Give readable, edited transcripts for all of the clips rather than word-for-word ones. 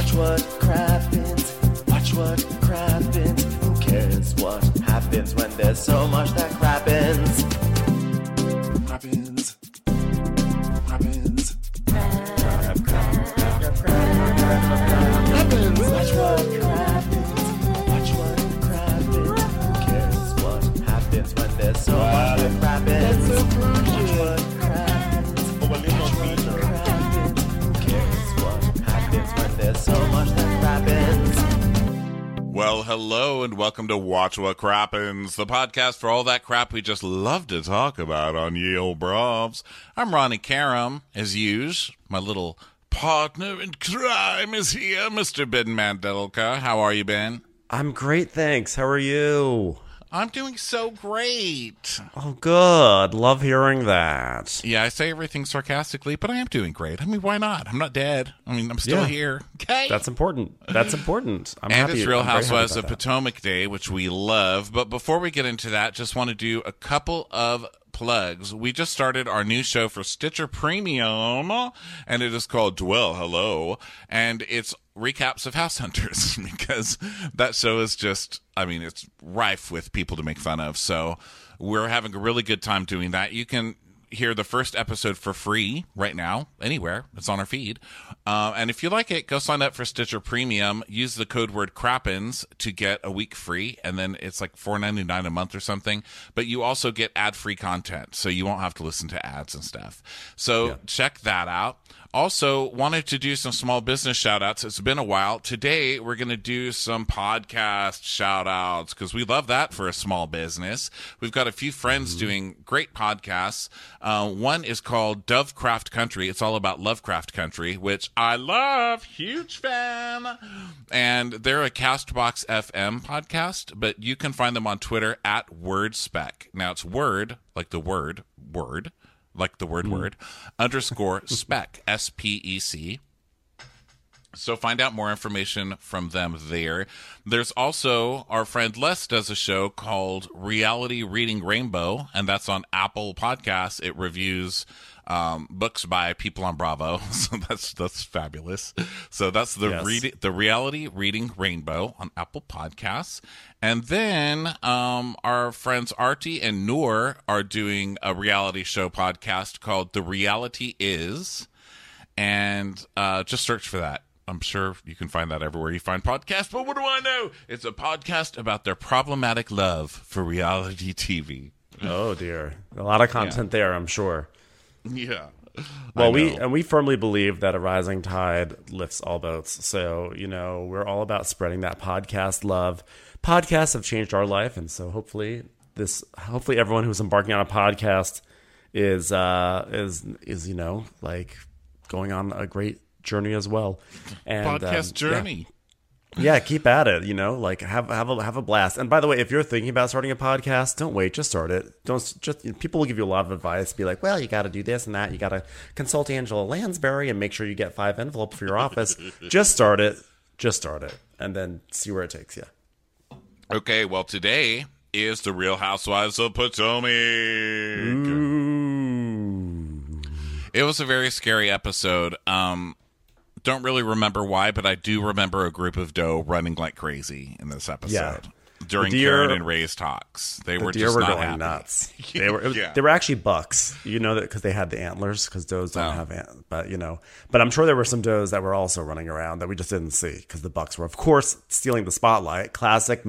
Watch what crappens. Watch what crappens. Who cares what happens when there's so much that crappens? Crappens. Crappens. Crappens. Watch what crappens. Watch what crappens. Who cares what happens when there's so much that crappens? Watch what crappens. Watch what crappens. Who cares what happens when there's so much that crappens? Well, hello and welcome to Watch What Crappens, the podcast for all that crap we just love to talk about on Ye Olde Bravs. I'm Ronnie Karam, as usual. My little partner in crime is here, Mr. Ben Mandelka. How are you, Ben? I'm great, thanks. How are you? I'm doing so great. Oh, good. Love hearing that. Yeah, I say everything sarcastically, but I am doing great. I mean, why not? I'm not dead. I mean, I'm still here. Okay. That's important. That's important. I'm and happy. it's Real I'm very happy Housewives about of that. Potomac Day, which we love. But before we get into that, just want to do a couple of plugs. We just started our new show for Stitcher Premium, and it is called Dwell Hello, and it's recaps of House Hunters, because that show is just, I mean, it's rife with people to make fun of. So we're having a really good time doing that. You can hear the first episode for free right now, anywhere. It's on our feed. And if you like it, go sign up for Stitcher Premium. Use the code word Crappens to get a week free, and then it's like $4.99 a month or something. But you also get ad-free content, so you won't have to listen to ads and stuff. So check that out. Also, wanted to do some small business shout-outs. It's been a while. Today, we're going to do some podcast shout-outs because we love that for a small business. We've got a few friends doing great podcasts. One is called Dovecraft Country. It's all about Lovecraft Country, which I love. Huge fan. And they're a Castbox FM podcast, but you can find them on Twitter at WordSpec. Now, it's word, like the word, like the word, underscore spec, S-P-E-C. So find out more information from them there. There's also, our friend Les does a show called Reality Reading Rainbow, and that's on Apple Podcasts. It reviews books by people on Bravo, so that's fabulous. So that's the Reality Reading Rainbow on Apple Podcasts. And then our friends Artie and Noor are doing a reality show podcast called The Reality Is, and just search for that. I'm sure you can find that everywhere you find podcasts, but what do I know? It's a podcast about their problematic love for reality TV. Oh, dear. A lot of content there, I'm sure. Yeah. Well, we firmly believe that a rising tide lifts all boats. So, we're all about spreading that podcast love. Podcasts have changed our life, and so hopefully everyone who's embarking on a podcast is going on a great journey as well. And podcast journey. Yeah, keep at it, have a blast. And by the way, if you're thinking about starting a podcast, don't wait, just start it. People will give you a lot of advice, be like, well, you got to do this and that. You got to consult Angela Lansbury and make sure you get 5 envelopes for your office. Just start it, and then see where it takes you. Okay, well, today is the Real Housewives of Potomac. Ooh. It was a very scary episode. Don't really remember why, but I do remember a group of doe running like crazy in this episode. Yeah. During Karen and Ray's talks. They were just not going happy. Nuts. They were actually bucks, that because they had the antlers, because does don't have antlers. But, but I'm sure there were some does that were also running around that we just didn't see because the bucks were, of course, stealing the spotlight. Classic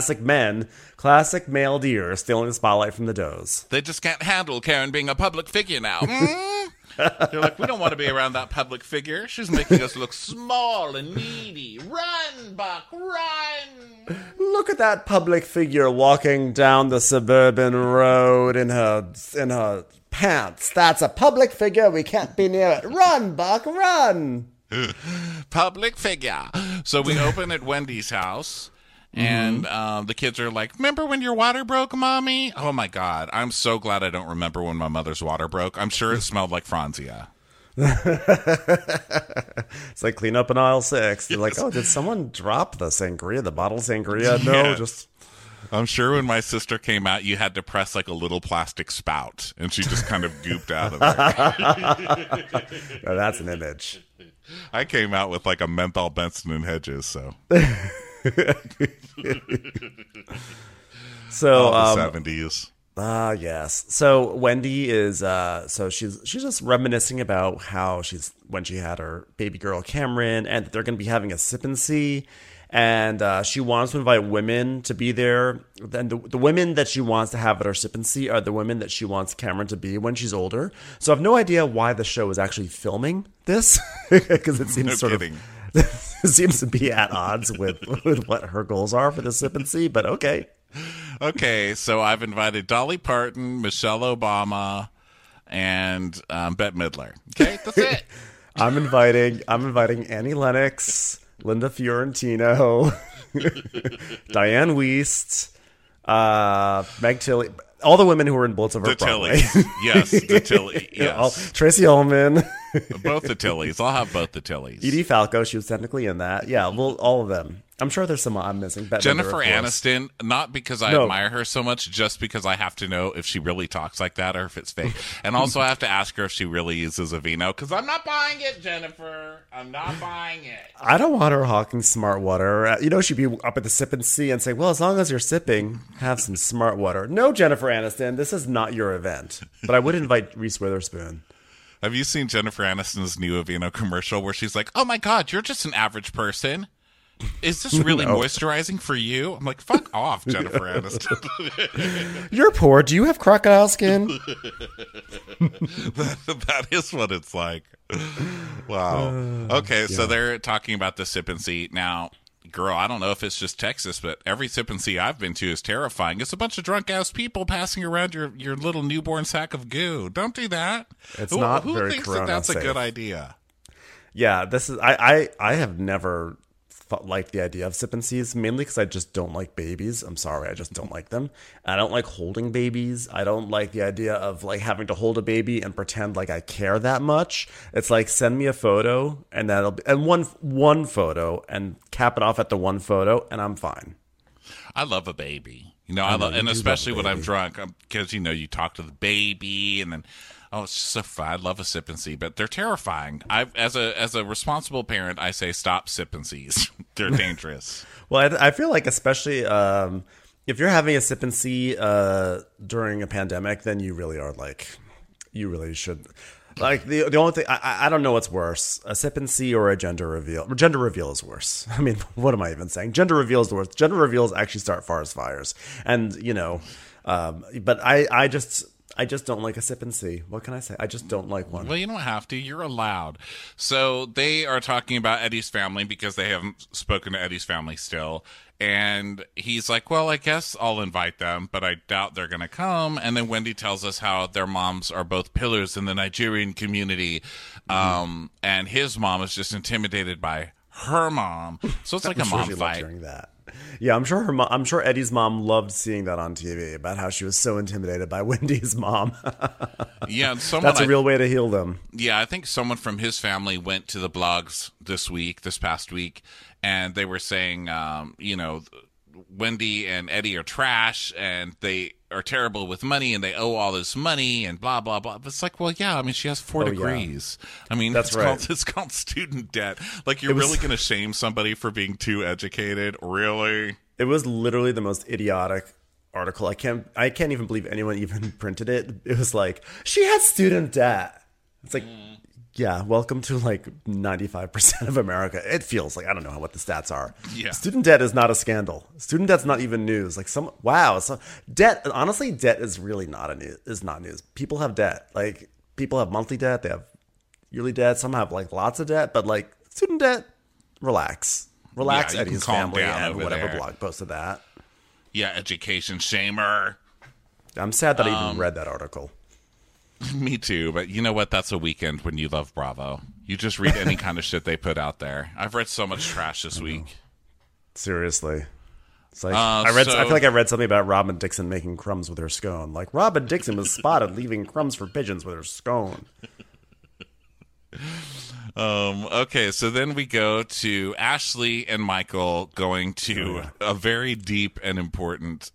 male deer stealing the spotlight from the does. They just can't handle Karen being a public figure now. They're like, we don't want to be around that public figure. She's making us look small and needy. Run, Buck, run! Look at that public figure walking down the suburban road in her pants. That's a public figure. We can't be near it. Run, Buck, run! Public figure. So we open at Wendy's house. And the kids are like, remember when your water broke, Mommy? Oh, my God. I'm so glad I don't remember when my mother's water broke. I'm sure it smelled like Franzia. It's like clean up in aisle 6. They're like, oh, did someone drop the sangria, the bottle of sangria? No, just... I'm sure when my sister came out, you had to press like a little plastic spout, and she just kind of gooped out of it. Oh, that's an image. I came out with like a menthol Benson and Hedges, so So all the 70s. Yes. So Wendy is so she's just reminiscing about how when she had her baby girl Cameron, and they're going to be having a sip and see, and she wants to invite women to be there. Then the women that she wants to have at her sip and see are the women that she wants Cameron to be when she's older. So I have no idea why the show is actually filming this, because it seems it seems to be at odds with what her goals are for the sip and see. But okay. Okay, so I've invited Dolly Parton, Michelle Obama, and Bette Midler. Okay, that's it. I'm inviting Annie Lennox, Linda Fiorentino, Diane Wiest, Meg Tilly, all the women who were in Bullets Over Broadway. Yes, the Tilly. Yes. Tracy Ullman. Both the Tillys. I'll have both the Tillys. Edie Falco, she was technically in that. Yeah, well, all of them. I'm sure there's some I'm missing. Jennifer Aniston, not because I admire her so much, just because I have to know if she really talks like that or if it's fake. And also I have to ask her if she really uses a vino, because I'm not buying it, Jennifer. I'm not buying it. I don't want her hawking smart water. You know, she'd be up at the sip and see and say, well, as long as you're sipping, have some smart water. No, Jennifer Aniston, this is not your event. But I would invite Reese Witherspoon. Have you seen Jennifer Aniston's new Aveeno commercial where she's like, oh my God, you're just an average person? Is this really moisturizing for you? I'm like, fuck off, Jennifer Aniston. You're poor. Do you have crocodile skin? that is what it's like. Wow. Okay, so they're talking about the sip and see. Now, girl, I don't know if it's just Texas, but every sip and see I've been to is terrifying. It's a bunch of drunk-ass people passing around your little newborn sack of goo. Don't do that. It's not who very thinks Corona that's safe. a good idea? Yeah, this is. I have never liked the idea of sip and sees, mainly because I just don't like babies. I'm sorry, I just don't like them. I don't like holding babies. I don't like the idea of like having to hold a baby and pretend like I care that much. It's like, send me a photo and that'll be, and one photo, and cap it off at the one photo, and I'm fine. I love a baby. You know, and especially when I'm drunk, because, you know, you talk to the baby and then, oh, it's just so fun. I love a sip and see, but they're terrifying. As a responsible parent, I say stop sip and sees. They're dangerous. Well, I feel like especially if you're having a sip and see during a pandemic, then you really are like, you really should. Like the only thing, I don't know what's worse, a sip and see or a gender reveal. Gender reveal is worse. I mean, what am I even saying? Gender reveal is the worst. Gender reveals actually start forest fires, and you know, but I just don't like a sip and see. What can I say? I just don't like one. Well, you don't have to. You're allowed. So they are talking about Eddie's family because they haven't spoken to Eddie's family still. And he's like, well, I guess I'll invite them, but I doubt they're going to come. And then Wendy tells us how their moms are both pillars in the Nigerian community. And his mom is just intimidated by her mom. So it's like a mom fight. Hearing that. Yeah, I'm sure Eddie's mom loved seeing that on TV about how she was so intimidated by Wendy's mom. Yeah, that's a real way to heal them. Yeah, I think someone from his family went to the blogs this past week, and they were saying, you know, Wendy and Eddie are trash, and they are terrible with money, and they owe all this money, and blah, blah, blah. But it's like, well, yeah, I mean, she has 4 degrees. Yeah. I mean, that's right. It's called student debt. Like, you're really going to shame somebody for being too educated? Really? It was literally the most idiotic article. I can't even believe anyone even printed it. It was like, she had student debt. It's like, yeah, welcome to like 95% of America. It feels like, I don't know what the stats are. Yeah. Student debt is not a scandal. Student debt's not even news. Like debt, honestly, debt is really not news. People have debt. Like, people have monthly debt, they have yearly debt, some have like lots of debt, but like student debt, relax. Relax, Eddie's family and whatever blog posted that. Yeah, education shamer. I'm sad that I even read that article. Me too, but you know what? That's a weekend when you love Bravo. You just read any kind of shit they put out there. I've read so much trash this week. Seriously. It's like I feel like I read something about Robin Dixon making crumbs with her scone. Like, Robin Dixon was spotted leaving crumbs for pigeons with her scone. Okay, so then we go to Ashley and Michael going to a very deep and important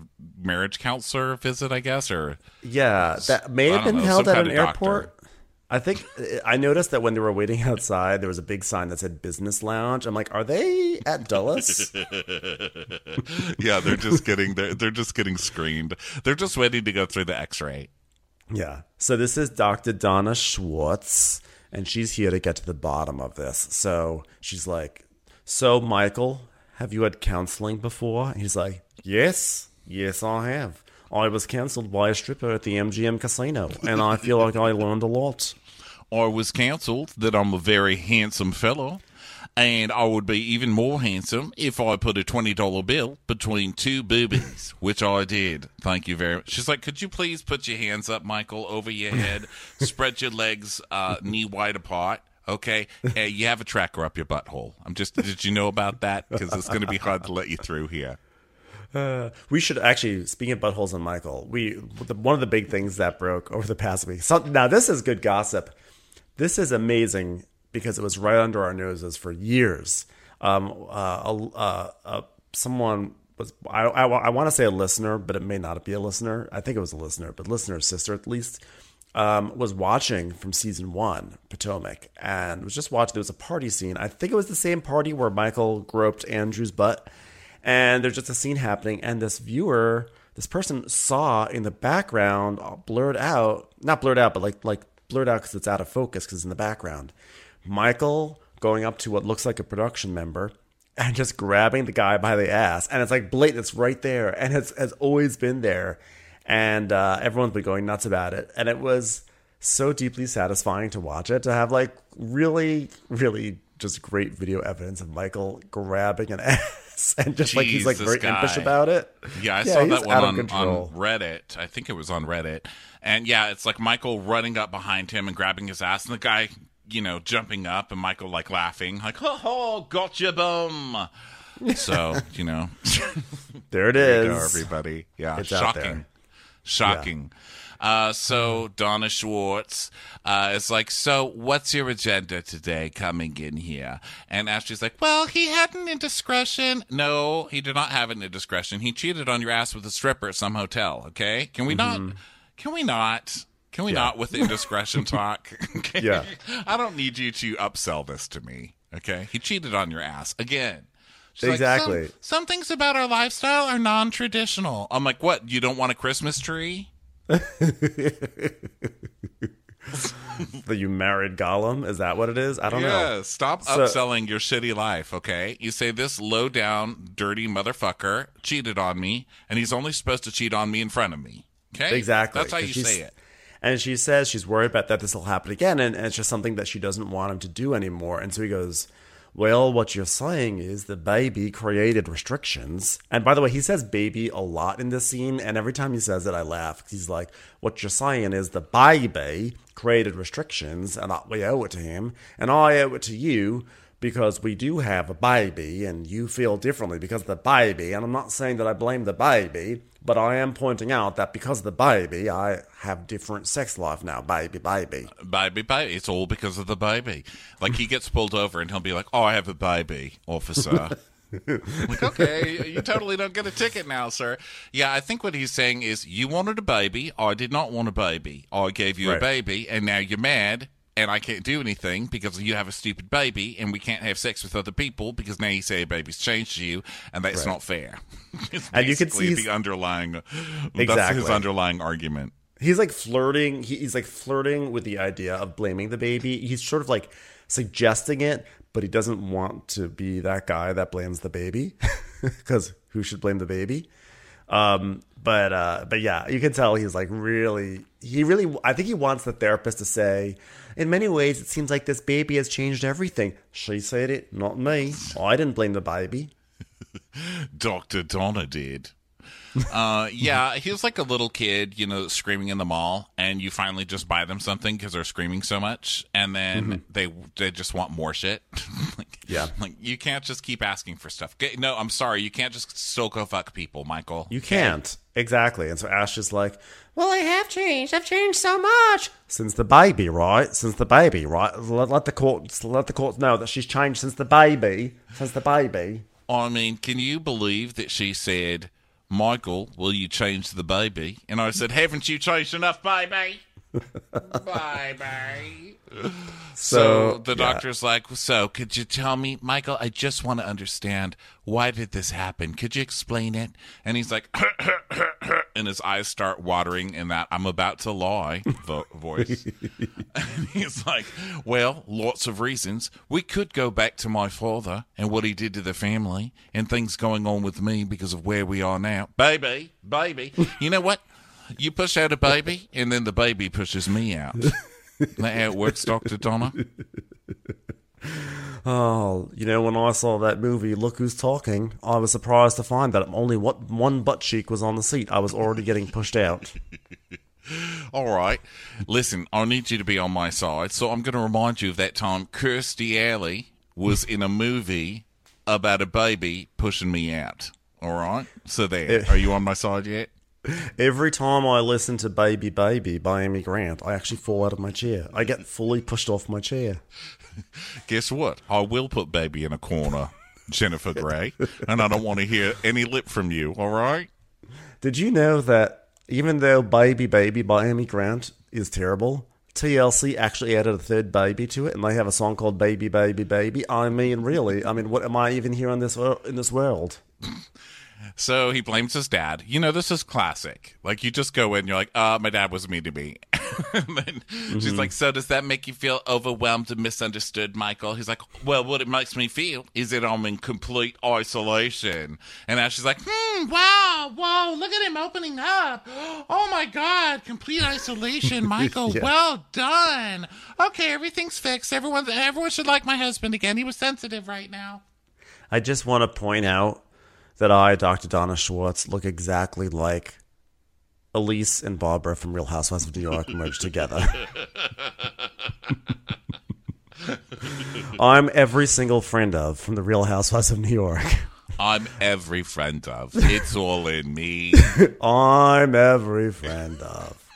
marriage counselor visit, I guess, or that may have been held at an airport. I think I noticed that when they were waiting outside, there was a big sign that said "Business Lounge." I'm like, are they at Dulles? Yeah, they're just getting screened. They're just waiting to go through the X-ray. Yeah. So this is Dr. Donna Schwartz, and she's here to get to the bottom of this. So she's like, "So Michael, have you had counseling before?" And he's like, "Yes, I have. I was counseled by a stripper at the MGM casino, and I feel like I learned a lot." I was counseled that I'm a very handsome fellow, and I would be even more handsome if I put a $20 bill between two boobies, which I did. Thank you very much. She's like, "Could you please put your hands up, Michael, over your head, spread your legs knee wide apart, okay? You have a tracker up your butthole." Did you know about that? Because it's going to be hard to let you through here. We should actually, speaking of buttholes and Michael, one of the big things that broke over the past week. So, now, this is good gossip. This is amazing because it was right under our noses for years. Someone was, I want to say a listener, but it may not be a listener. I think it was a listener, but listener's sister at least, was watching from season 1, Potomac, and was just watching. There was a party scene. I think it was the same party where Michael groped Andrew's butt. And there's just a scene happening, and this person saw in the background, not blurred out, but like blurred out because it's out of focus because it's in the background, Michael going up to what looks like a production member and just grabbing the guy by the ass. And it's like blatant, it's right there, and it's has always been there. And everyone's been going nuts about it. And it was so deeply satisfying to watch it, to have like really, really just great video evidence of Michael grabbing an ass. And just like he's like very impish about it. Yeah, I saw that one on Reddit. I think it was on Reddit. And yeah, it's like Michael running up behind him and grabbing his ass, and the guy, jumping up, and Michael like laughing, like, "Ho, gotcha, bum." So, there it is. There you go, everybody. Yeah, it's shocking. Shocking. Yeah. So Donna Schwartz is like, "So what's your agenda today coming in here?" And Ashley's like, "Well, he had an indiscretion." "No, he did not have an indiscretion. He cheated on your ass with a stripper at some hotel, okay? Can we not with the indiscretion talk? Okay? Yeah. I don't need you to upsell this to me, okay? He cheated on your ass again." She's exactly. Like, some things about our lifestyle are non-traditional. I'm like, "What? You don't want a Christmas tree?" That you married Gollum? Is that what it is? I don't know. Stop upselling your shitty life, okay? You say, "This low-down, dirty motherfucker cheated on me, and he's only supposed to cheat on me in front of me." Okay? Exactly. That's how you say it. And she says she's worried about that this will happen again, and it's just something that she doesn't want him to do anymore. And so he goes, "Well, what you're saying is the baby created restrictions." And by the way, he says baby a lot in this scene, and every time he says it, I laugh. He's like, "What you're saying is the baby created restrictions, and we owe it to him, and I owe it to you because we do have a baby, and you feel differently because of the baby. And I'm not saying that I blame the baby, but I am pointing out that because of the baby, I have different sex life now, baby. Baby. It's all because of the baby." Like, he gets pulled over, and he'll be like, "Oh, I have a baby, officer." Like, okay, you totally don't get a ticket now, sir. Yeah, I think what he's saying is, you wanted a baby, I did not want a baby. I gave you a baby, and now you're mad, and I can't do anything because you have a stupid baby, and we can't have sex with other people because now you say a baby's changed you, and that's not fair. And you can see the underlying, exactly. That's his underlying argument. He's like flirting. He's like flirting with the idea of blaming the baby. He's sort of like suggesting it, but he doesn't want to be that guy that blames the baby, because who should blame the baby? But yeah, you can tell he's like I think he wants the therapist to say, "In many ways, it seems like this baby has changed everything." She said it, not me. I didn't blame the baby. Dr. Donna did. Yeah, he was like a little kid, screaming in the mall, and you finally just buy them something because they're screaming so much, and then they just want more shit. Like, you can't just keep asking for stuff. No, I'm sorry, you can't just still go fuck people, Michael. You can't. Exactly. And so Ash is like, "Well, I have changed. I've changed so much since the baby, right? Let the courts know that she's changed since the baby. I mean, can you believe that she said, "Michael, will you change the baby?" And I said, "Haven't you changed enough, baby?" Bye-bye. So So, the doctor's like, so could you tell me, Michael, I just want to understand, why did this happen? Could you explain it? And he's like, and his eyes start watering in that I'm about to lie voice. And he's like, well, lots of reasons. We could go back to my father and what he did to the family and things going on with me because of where we are now. Baby. You know what? You push out a baby and then the baby pushes me out. Isn't that how it works, Dr. Donna? Oh, when I saw that movie, Look Who's Talking, I was surprised to find that only one butt cheek was on the seat. I was already getting pushed out. All right. Listen, I need you to be on my side, so I'm going to remind you of that time Kirstie Alley was in a movie about a baby pushing me out. All right? So there. Are you on my side yet? Every time I listen to Baby Baby by Amy Grant, I actually fall out of my chair. I get fully pushed off my chair. Guess what? I will put baby in a corner, Jennifer Grey, and I don't want to hear any lip from you, all right? Did you know that even though Baby Baby by Amy Grant is terrible, TLC actually added a third baby to it, and they have a song called Baby Baby Baby? I mean, really? What am I even here in this world? So he blames his dad. This is classic. Like, you just go in and you're like, my dad was mean to me. And then she's like, so does that make you feel overwhelmed and misunderstood, Michael? He's like, well, what it makes me feel is that I'm in complete isolation. And now she's like, wow, whoa, look at him opening up. Oh, my God, complete isolation, Michael. Yeah. Well done. Okay, everything's fixed. Everyone should like my husband again. He was sensitive right now. I just want to point out that I, Dr. Donna Schwartz, look exactly like Elise and Barbara from Real Housewives of New York merged together. I'm every single friend of from the Real Housewives of New York. I'm every friend of. It's all in me. I'm every friend of.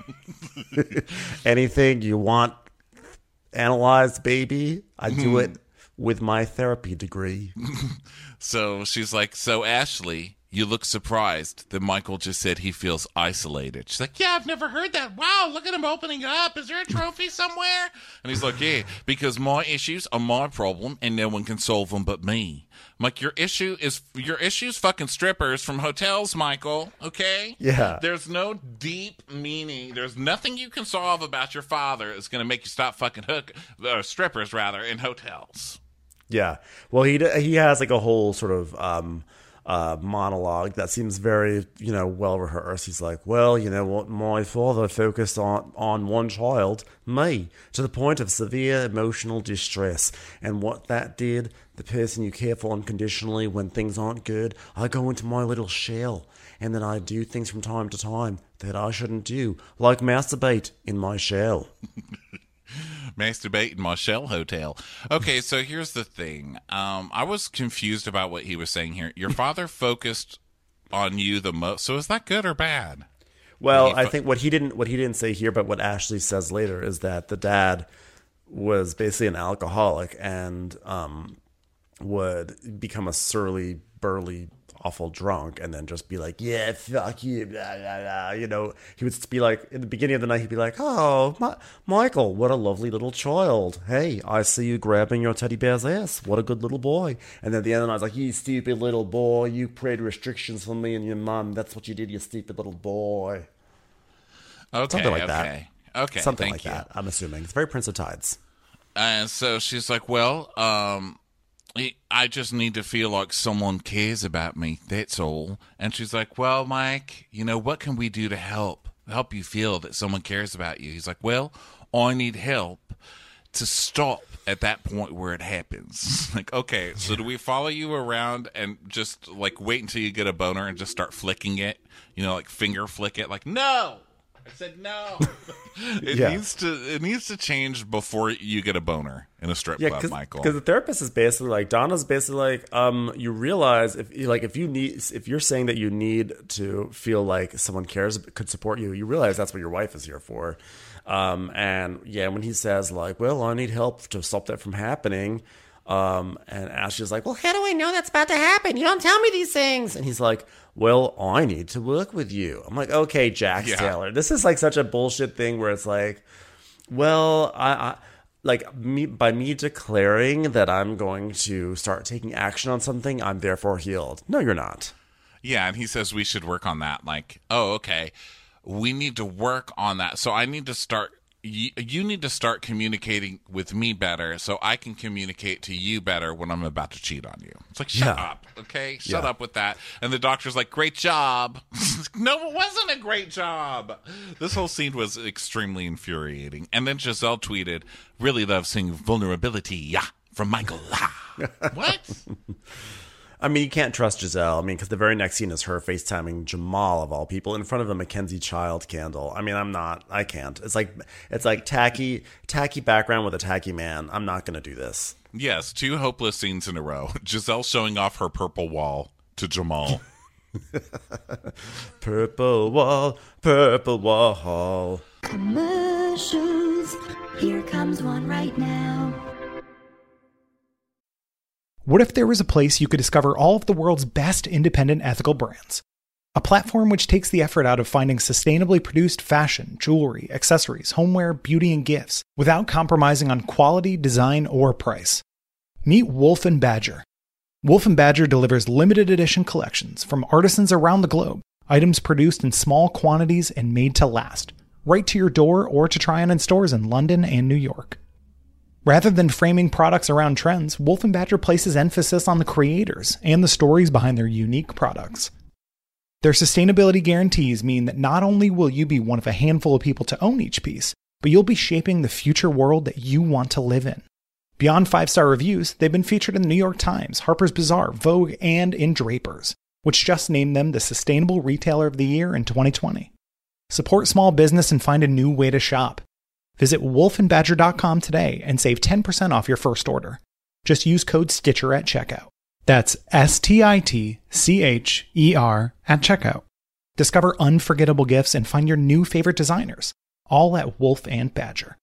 Anything you want analyzed, baby, I do it with my therapy degree. So she's like, so Ashley, you look surprised that Michael just said he feels isolated. She's like, yeah, I've never heard that. Wow, look at him opening up. Is there a trophy somewhere? And he's like, yeah, because my issues are my problem and no one can solve them but me. I'm like, your issue's fucking strippers from hotels, Michael, okay? Yeah. There's no deep meaning. There's nothing you can solve about your father that's going to make you stop fucking strippers, rather, in hotels. Yeah. Well, he has like a whole sort of monologue that seems very, well rehearsed. He's like, well, what, my father focused on one child, me, to the point of severe emotional distress. And what that did, the person you care for unconditionally when things aren't good, I go into my little shell. And then I do things from time to time that I shouldn't do, like masturbate in my shell. Masturbate in my shell hotel. Okay, so here's the thing. I was confused about what he was saying here. Your father focused on you the most. So is that good or bad? Well, I think what he didn't say here, but what Ashley says later, is that the dad was basically an alcoholic and would become a surly, burly, awful drunk and then just be like, yeah, fuck you, blah, blah, blah. He would be like, in the beginning of the night, he'd be like, oh, Michael, what a lovely little child. Hey, I see you grabbing your teddy bear's ass. What a good little boy. And then at the end of the night, I was like, you stupid little boy. You created restrictions for me and your mom. That's what you did, you stupid little boy. Okay, something like that. Okay, something like that, I'm assuming. It's very Prince of Tides. And so she's like, well, I just need to feel like someone cares about me. That's all. And she's like, well, Mike, what can we do to help you feel that someone cares about you? He's like, well, I need help to stop at that point where it happens. Like, okay, so do we follow you around and just like wait until you get a boner and just start flicking it? Like finger flick it? Like, no! I said no. It needs to change before you get a boner in a strip club, Michael. Because the therapist is basically like, Donna's basically like, you realize if you're saying that you need to feel like someone could support you, you realize that's what your wife is here for. And yeah, when he says like, well, I need help to stop that from happening, And Ashley's like, well, how do I know that's about to happen? You don't tell me these things. And he's like, well, I need to work with you. I'm like, okay, Jax Taylor. This is like such a bullshit thing where it's like, well, by me declaring that I'm going to start taking action on something, I'm therefore healed. No, you're not. Yeah, and he says we should work on that. Like, oh, okay, we need to work on that. So I need to start. You need to start communicating with me better, so I can communicate to you better when I'm about to cheat on you. It's like, shut up, okay? Shut up with that. And the doctor's like, great job. No, it wasn't a great job. This whole scene was extremely infuriating. And then Giselle tweeted, really love seeing vulnerability from Michael. What? I mean, you can't trust Giselle. I mean, because the very next scene is her FaceTiming Jamal, of all people, in front of a Mackenzie Child candle. I mean, I can't. It's like tacky background with a tacky man. I'm not going to do this. Yes, 2 hopeless scenes in a row. Giselle showing off her purple wall to Jamal. Purple wall, purple wall. Commercials. Here comes one right now. What if there was a place you could discover all of the world's best independent ethical brands? A platform which takes the effort out of finding sustainably produced fashion, jewelry, accessories, homeware, beauty, and gifts without compromising on quality, design, or price. Meet Wolf & Badger. Wolf & Badger delivers limited edition collections from artisans around the globe, items produced in small quantities and made to last, right to your door or to try on in stores in London and New York. Rather than framing products around trends, Wolf & Badger places emphasis on the creators and the stories behind their unique products. Their sustainability guarantees mean that not only will you be one of a handful of people to own each piece, but you'll be shaping the future world that you want to live in. Beyond 5-star reviews, they've been featured in the New York Times, Harper's Bazaar, Vogue, and in Drapers, which just named them the Sustainable Retailer of the Year in 2020. Support small business and find a new way to shop. Visit wolfandbadger.com today and save 10% off your first order. Just use code STITCHER at checkout. That's STITCHER at checkout. Discover unforgettable gifts and find your new favorite designers, all at Wolf & Badger.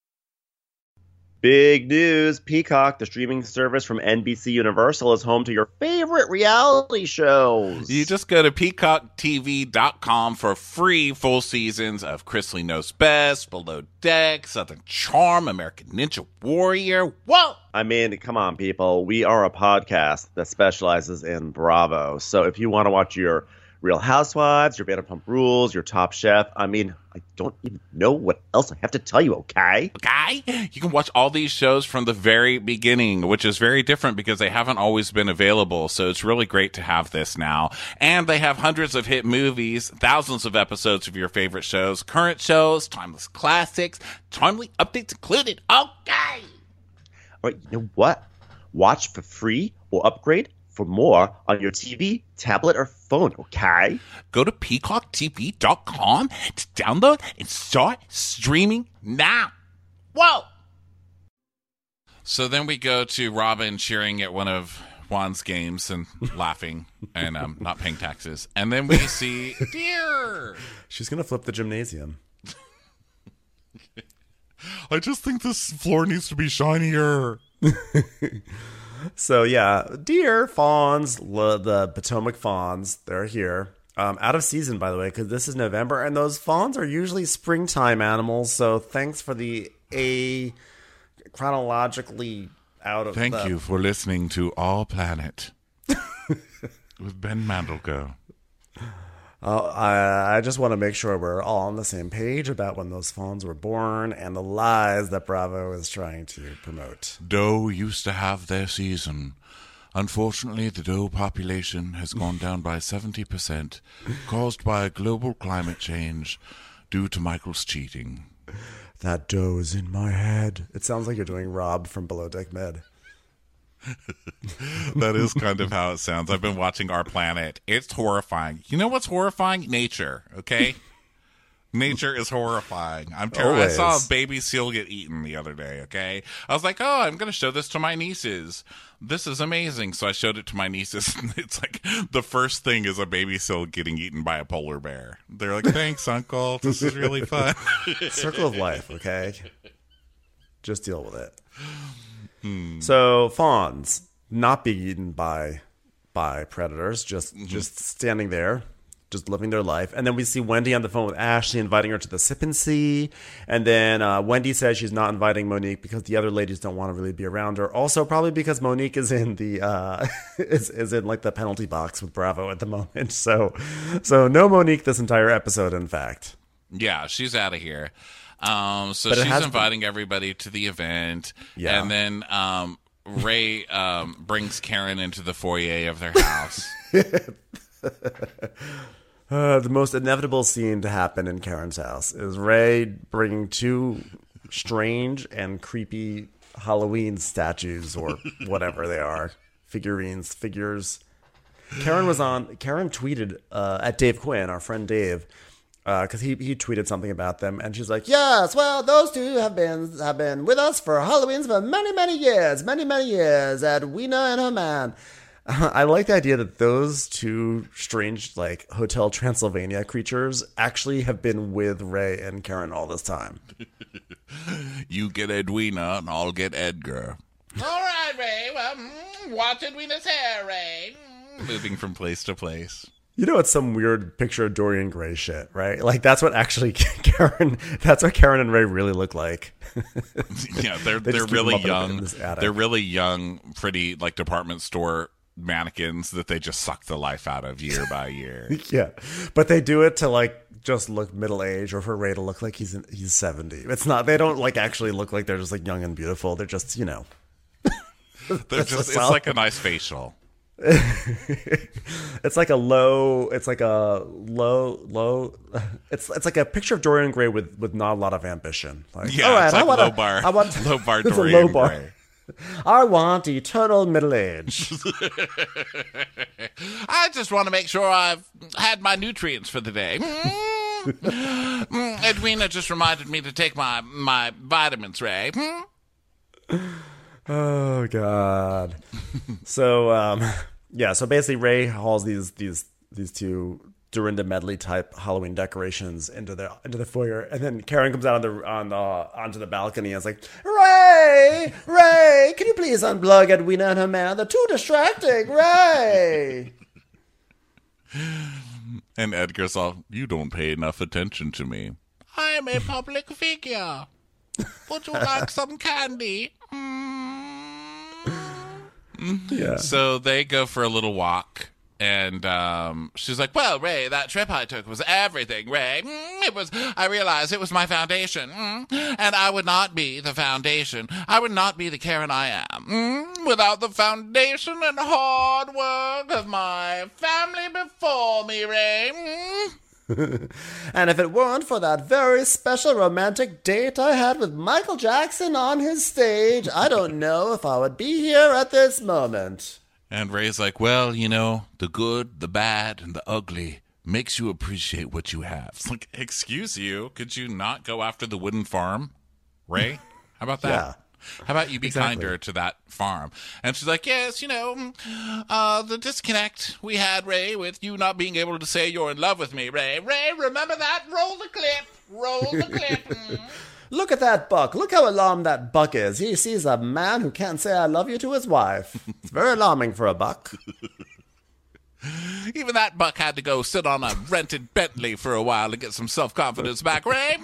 Big news. Peacock, the streaming service from NBC Universal, is home to your favorite reality shows. You just go to peacocktv.com for free full seasons of Chrisley Knows Best, Below Deck, Southern Charm, American Ninja Warrior. Whoa! I mean, come on, people. We are a podcast that specializes in Bravo. So if you want to watch your Real Housewives, your Vanderpump Rules, your Top Chef, I mean, I don't even know what else I have to tell you, okay? Okay? You can watch all these shows from the very beginning, which is very different because they haven't always been available, so it's really great to have this now. And they have hundreds of hit movies, thousands of episodes of your favorite shows, current shows, timeless classics, timely updates included. Okay! All right, you know what? Watch for free or upgrade for more on your TV, tablet, or phone, okay? Go to peacocktv.com to download and start streaming now. Whoa! So then we go to Robin cheering at one of Juan's games and laughing and not paying taxes. And then we see Dear. She's going to flip the gymnasium. I just think this floor needs to be shinier. So yeah, deer, fawns, the Potomac fawns, they're here. Out of season, by the way, because this is November, and those fawns are usually springtime animals. So thanks for the chronologically out of. Thank you for listening to All Planet with Ben Mandelko. I just want to make sure we're all on the same page about when those fawns were born and the lies that Bravo is trying to promote. Doe used to have their season. Unfortunately, the doe population has gone down by 70%, caused by global climate change due to Michael's cheating. That doe is in my head. It sounds like you're doing Rob from Below Deck Med. That is kind of how it sounds. I've been watching Our Planet. It's horrifying. You know what's horrifying? Nature, okay? Nature is horrifying. I'm terrified. I saw a baby seal get eaten the other day, okay? I was like, oh, I'm going to show this to my nieces. This is amazing. So I showed it to my nieces, and it's like the first thing is a baby seal getting eaten by a polar bear. They're like, thanks, Uncle. This is really fun. Circle of life, okay? Just deal with it. So fawns not being eaten by predators, just standing there, just living their life. And then we see Wendy on the phone with Ashley, inviting her to the Sip and See. And then Wendy says she's not inviting Monique because the other ladies don't want to really be around her. Also, probably because Monique is in the is in like the penalty box with Bravo at the moment. So no Monique this entire episode, in fact. Yeah, she's out of here. So But it she's has inviting everybody to the event. Yeah. And then Ray brings Karen into the foyer of their house. The most inevitable scene to happen in Karen's house is Ray bringing two strange and creepy Halloween statues or whatever they are, figures. Karen tweeted at Dave Quinn, our friend Dave, because he tweeted something about them, and she's like, yes, well, those two have been with us for Halloweens for many years, Edwina and her man. I like the idea that those two strange, like, Hotel Transylvania creatures actually have been with Ray and Karen all this time. You get Edwina, and I'll get Edgar. All right, Ray. Well, watch Edwina's hair, Ray. Moving from place to place. You know, it's some weird picture of Dorian Gray shit, right? Like, that's what actually that's what Karen and Ray really look like. Yeah, they're keep really them up in young. this attic. They're really young, pretty, like, department store mannequins that they just suck the life out of year by year. Yeah, but they do it to, like, just look middle-aged, or for Ray to look like he's 70. It's not, they don't, like, actually look like they're just, like, young and beautiful. They're just, you know. They're just, it's like a nice facial. It's like a low, it's like a picture of Dorian Gray with not a lot of ambition. Like, Yeah, all right, it's like low bar it's a Dorian low bar. Gray. I want eternal middle age. I just want to make sure I've had my nutrients for the day. Edwina just reminded me to take my vitamins, Ray. Oh God. So yeah, so basically Ray hauls these two Dorinda medley type Halloween decorations into the foyer, and then Karen comes out onto the balcony and is like, Ray, can you please unplug Edwina and her man? They're too distracting, Ray. And Edgar's all, you don't pay enough attention to me. I'm a public figure. Would you like some candy? Yeah. So they go for a little walk, and she's like, well, Ray, that trip I took was everything, Ray. I realized it was my foundation. And I would not be the foundation. I would not be the Karen I am without the foundation and hard work of my family before me, Ray. And if it weren't for that very special romantic date I had with Michael Jackson on his stage, I don't know if I would be here at this moment. And Ray's like, well, you know, the good, the bad, and the ugly makes you appreciate what you have. It's like, excuse you, could you not go after the wooden farm, Ray? How about that? Yeah. How about you be Exactly. kinder to that farm? And she's like, yes, you know, the disconnect we had, Ray, with you not being able to say you're in love with me, Ray. Ray, remember that? Roll the clip. Roll the clip. Look at that buck. Look how alarmed that buck is. He sees a man who can't say I love you to his wife. It's very alarming for a buck. Even that buck had to go sit on a rented Bentley for a while to get some self-confidence back, Ray.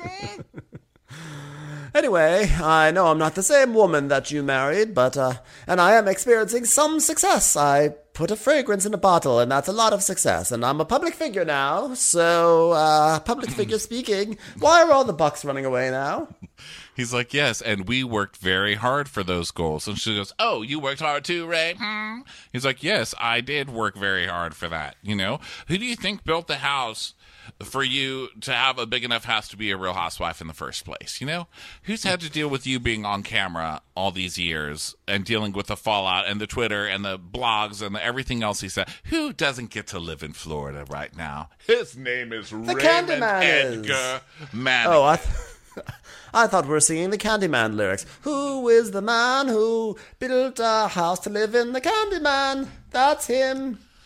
Anyway, I know I'm not the same woman that you married, but, and I am experiencing some success. I put a fragrance in a bottle, and that's a lot of success. And I'm a public figure now, so, public figure speaking, why are all the bucks running away now? He's like, yes, and we worked very hard for those goals. And she goes, oh, you worked hard too, Ray? He's like, yes, I did work very hard for that, you know? Who do you think built the house for you to have a big enough house to be a real housewife in the first place, you know? Who's had to deal with you being on camera all these years and dealing with the fallout and the Twitter and the blogs and everything else he said? Who doesn't get to live in Florida right now? His name is Raymond Candyman Edgar Manning. Oh, I thought we were singing the Candyman lyrics. Who is the man who built a house to live in? The Candyman. That's him.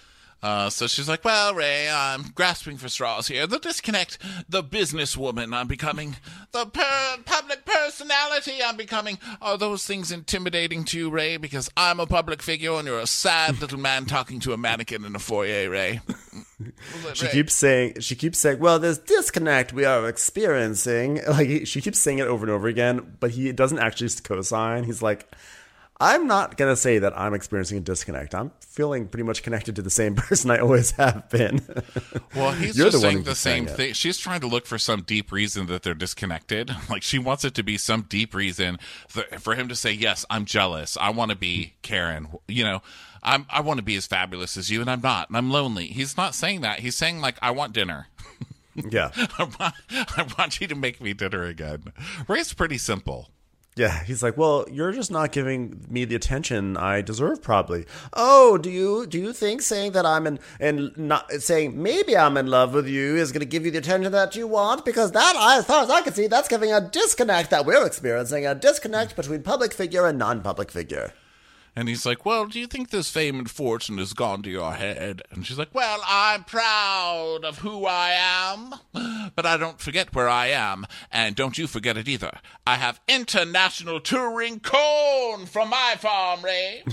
So she's like, well, Ray, I'm grasping for straws here. The disconnect, the businesswoman I'm becoming, the public personality I'm becoming. Are those things intimidating to you, Ray? Because I'm a public figure and you're a sad little man talking to a mannequin in a foyer, Ray. She keeps saying, well, this disconnect we are experiencing. Like, she keeps saying it over and over again, but he doesn't actually co-sign. He's like, I'm not going to say that I'm experiencing a disconnect. I'm feeling pretty much connected to the same person I always have been. Well, he's You're just the one saying who's the same saying it. thing. She's trying to look for some deep reason that they're disconnected. Like, she wants it to be some deep reason for him to say, yes, I'm jealous. I want to be Karen. You know, I want to be as fabulous as you, and I'm not. And I'm lonely. He's not saying that. He's saying, like, I want dinner. Yeah. I want you to make me dinner again. Ray's pretty simple. Yeah, he's like, well, you're just not giving me the attention I deserve, probably. Oh, do you think saying that I'm not saying maybe I'm in love with you is going to give you the attention that you want? Because that, as far as I can see, that's giving a disconnect that we're experiencing, a disconnect between public figure and non-public figure. And he's like, well, do you think this fame and fortune has gone to your head? And she's like, well, I'm proud of who I am, but I don't forget where I am. And don't you forget it either. I have international touring corn from my farm, Ray.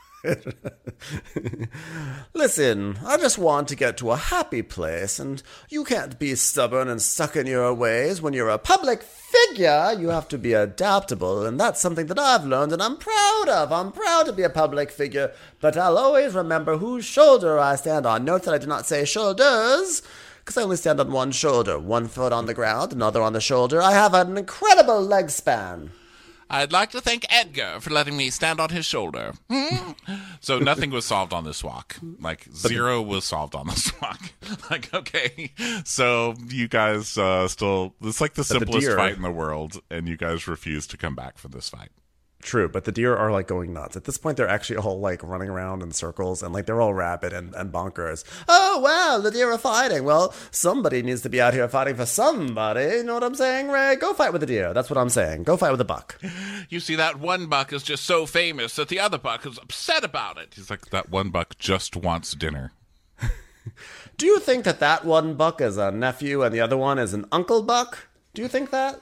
Listen, I just want to get to a happy place, and you can't be stubborn and stuck in your ways. When you're a public figure, you have to be adaptable, and that's something that I've learned and I'm proud of. I'm proud to be a public figure, but I'll always remember whose shoulder I stand on. Note that I did not say shoulders, because I only stand on one shoulder. One foot on the ground, another on the shoulder. I have an incredible leg span. I'd like to thank Edgar for letting me stand on his shoulder. So nothing was solved on this walk. Like, zero was solved on this walk. Like, okay, so you guys still, it's like the simplest deer- fight in the world, and you guys refuse to come back for this fight. True, but the deer are like going nuts. At this point, they're actually all like running around in circles and like they're all rabid and bonkers. Oh, wow, the deer are fighting. Well, somebody needs to be out here fighting for somebody. You know what I'm saying, Ray? Go fight with the deer. That's what I'm saying. Go fight with a buck. You see, that one buck is just so famous that the other buck is upset about it. He's like, that one buck just wants dinner. Do you think that one buck is a nephew and the other one is an uncle buck? Do you think that?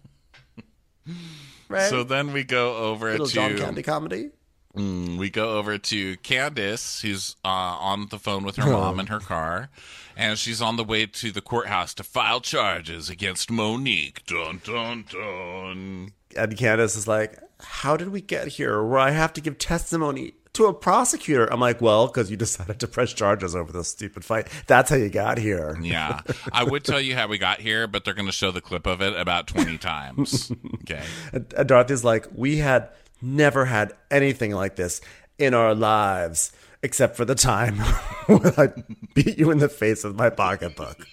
Ray? So then we go over Little to John Candy comedy. We go over to Candace, who's on the phone with her mom in her car, and she's on the way to the courthouse to file charges against Monique. Dun, dun, dun. And Candace is like, how did we get here where I have to give testimony to a prosecutor? I'm like, well, because you decided to press charges over this stupid fight. That's how you got here. Yeah. I would tell you how we got here, but they're going to show the clip of it about 20 times. Okay. And Dorothy's like, we had never had anything like this in our lives, except for the time when I beat you in the face with my pocketbook.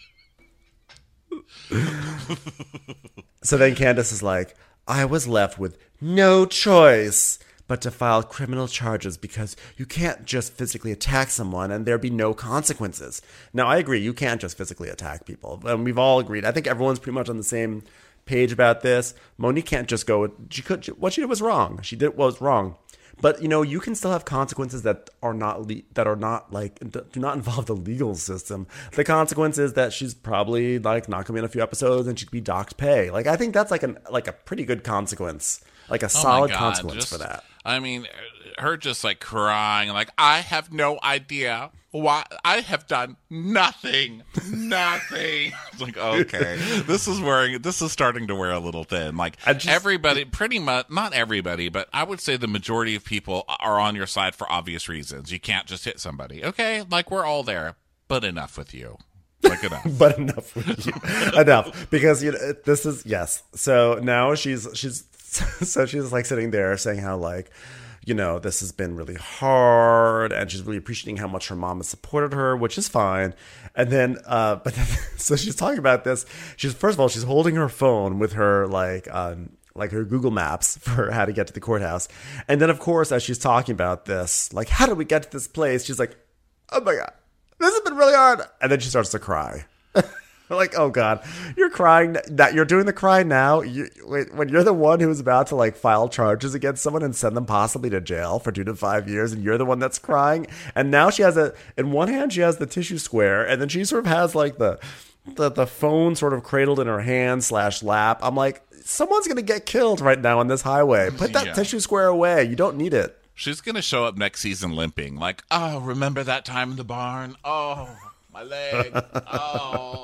So then Candace is like, I was left with no choice but to file criminal charges because you can't just physically attack someone and there be no consequences. Now, I agree, you can't just physically attack people. And we've all agreed. I think everyone's pretty much on the same page about this. Monique can't just go with, what she did was wrong. She did what was wrong. But, you know, you can still have consequences that are not do not involve the legal system. The consequence is that she's probably like not going to be in a few episodes and she'd be docked pay. Like, I think that's like a pretty good consequence, like a solid consequence for that. I mean, her just like crying, like, I have no idea why I have done nothing. It's like, okay, this is starting to wear a little thin. Like, everybody, pretty much, not everybody, but I would say the majority of people are on your side for obvious reasons. You can't just hit somebody. Okay, like, we're all there, but enough with you. Like, enough. But enough with you. Enough. Because, you know, this is, yes. So now she's like sitting there saying how, like, you know, this has been really hard, and she's really appreciating how much her mom has supported her, which is fine. And then, so she's talking about this. First of all, she's holding her phone with her, like her Google Maps for how to get to the courthouse. And then, of course, as she's talking about this, like, how did we get to this place? She's like, oh my God, this has been really hard. And then she starts to cry. Like, oh God, you're crying. That you're doing the cry now. When you're the one who's about to like file charges against someone and send them possibly to jail for 2 to 5 years, and you're the one that's crying. And now she has in one hand she has the tissue square, and then she sort of has like the phone sort of cradled in her hand / lap. I'm like, someone's gonna get killed right now on this highway. Put that tissue square away. You don't need it. She's gonna show up next season limping, like, oh, remember that time in the barn? Oh, my leg. Oh.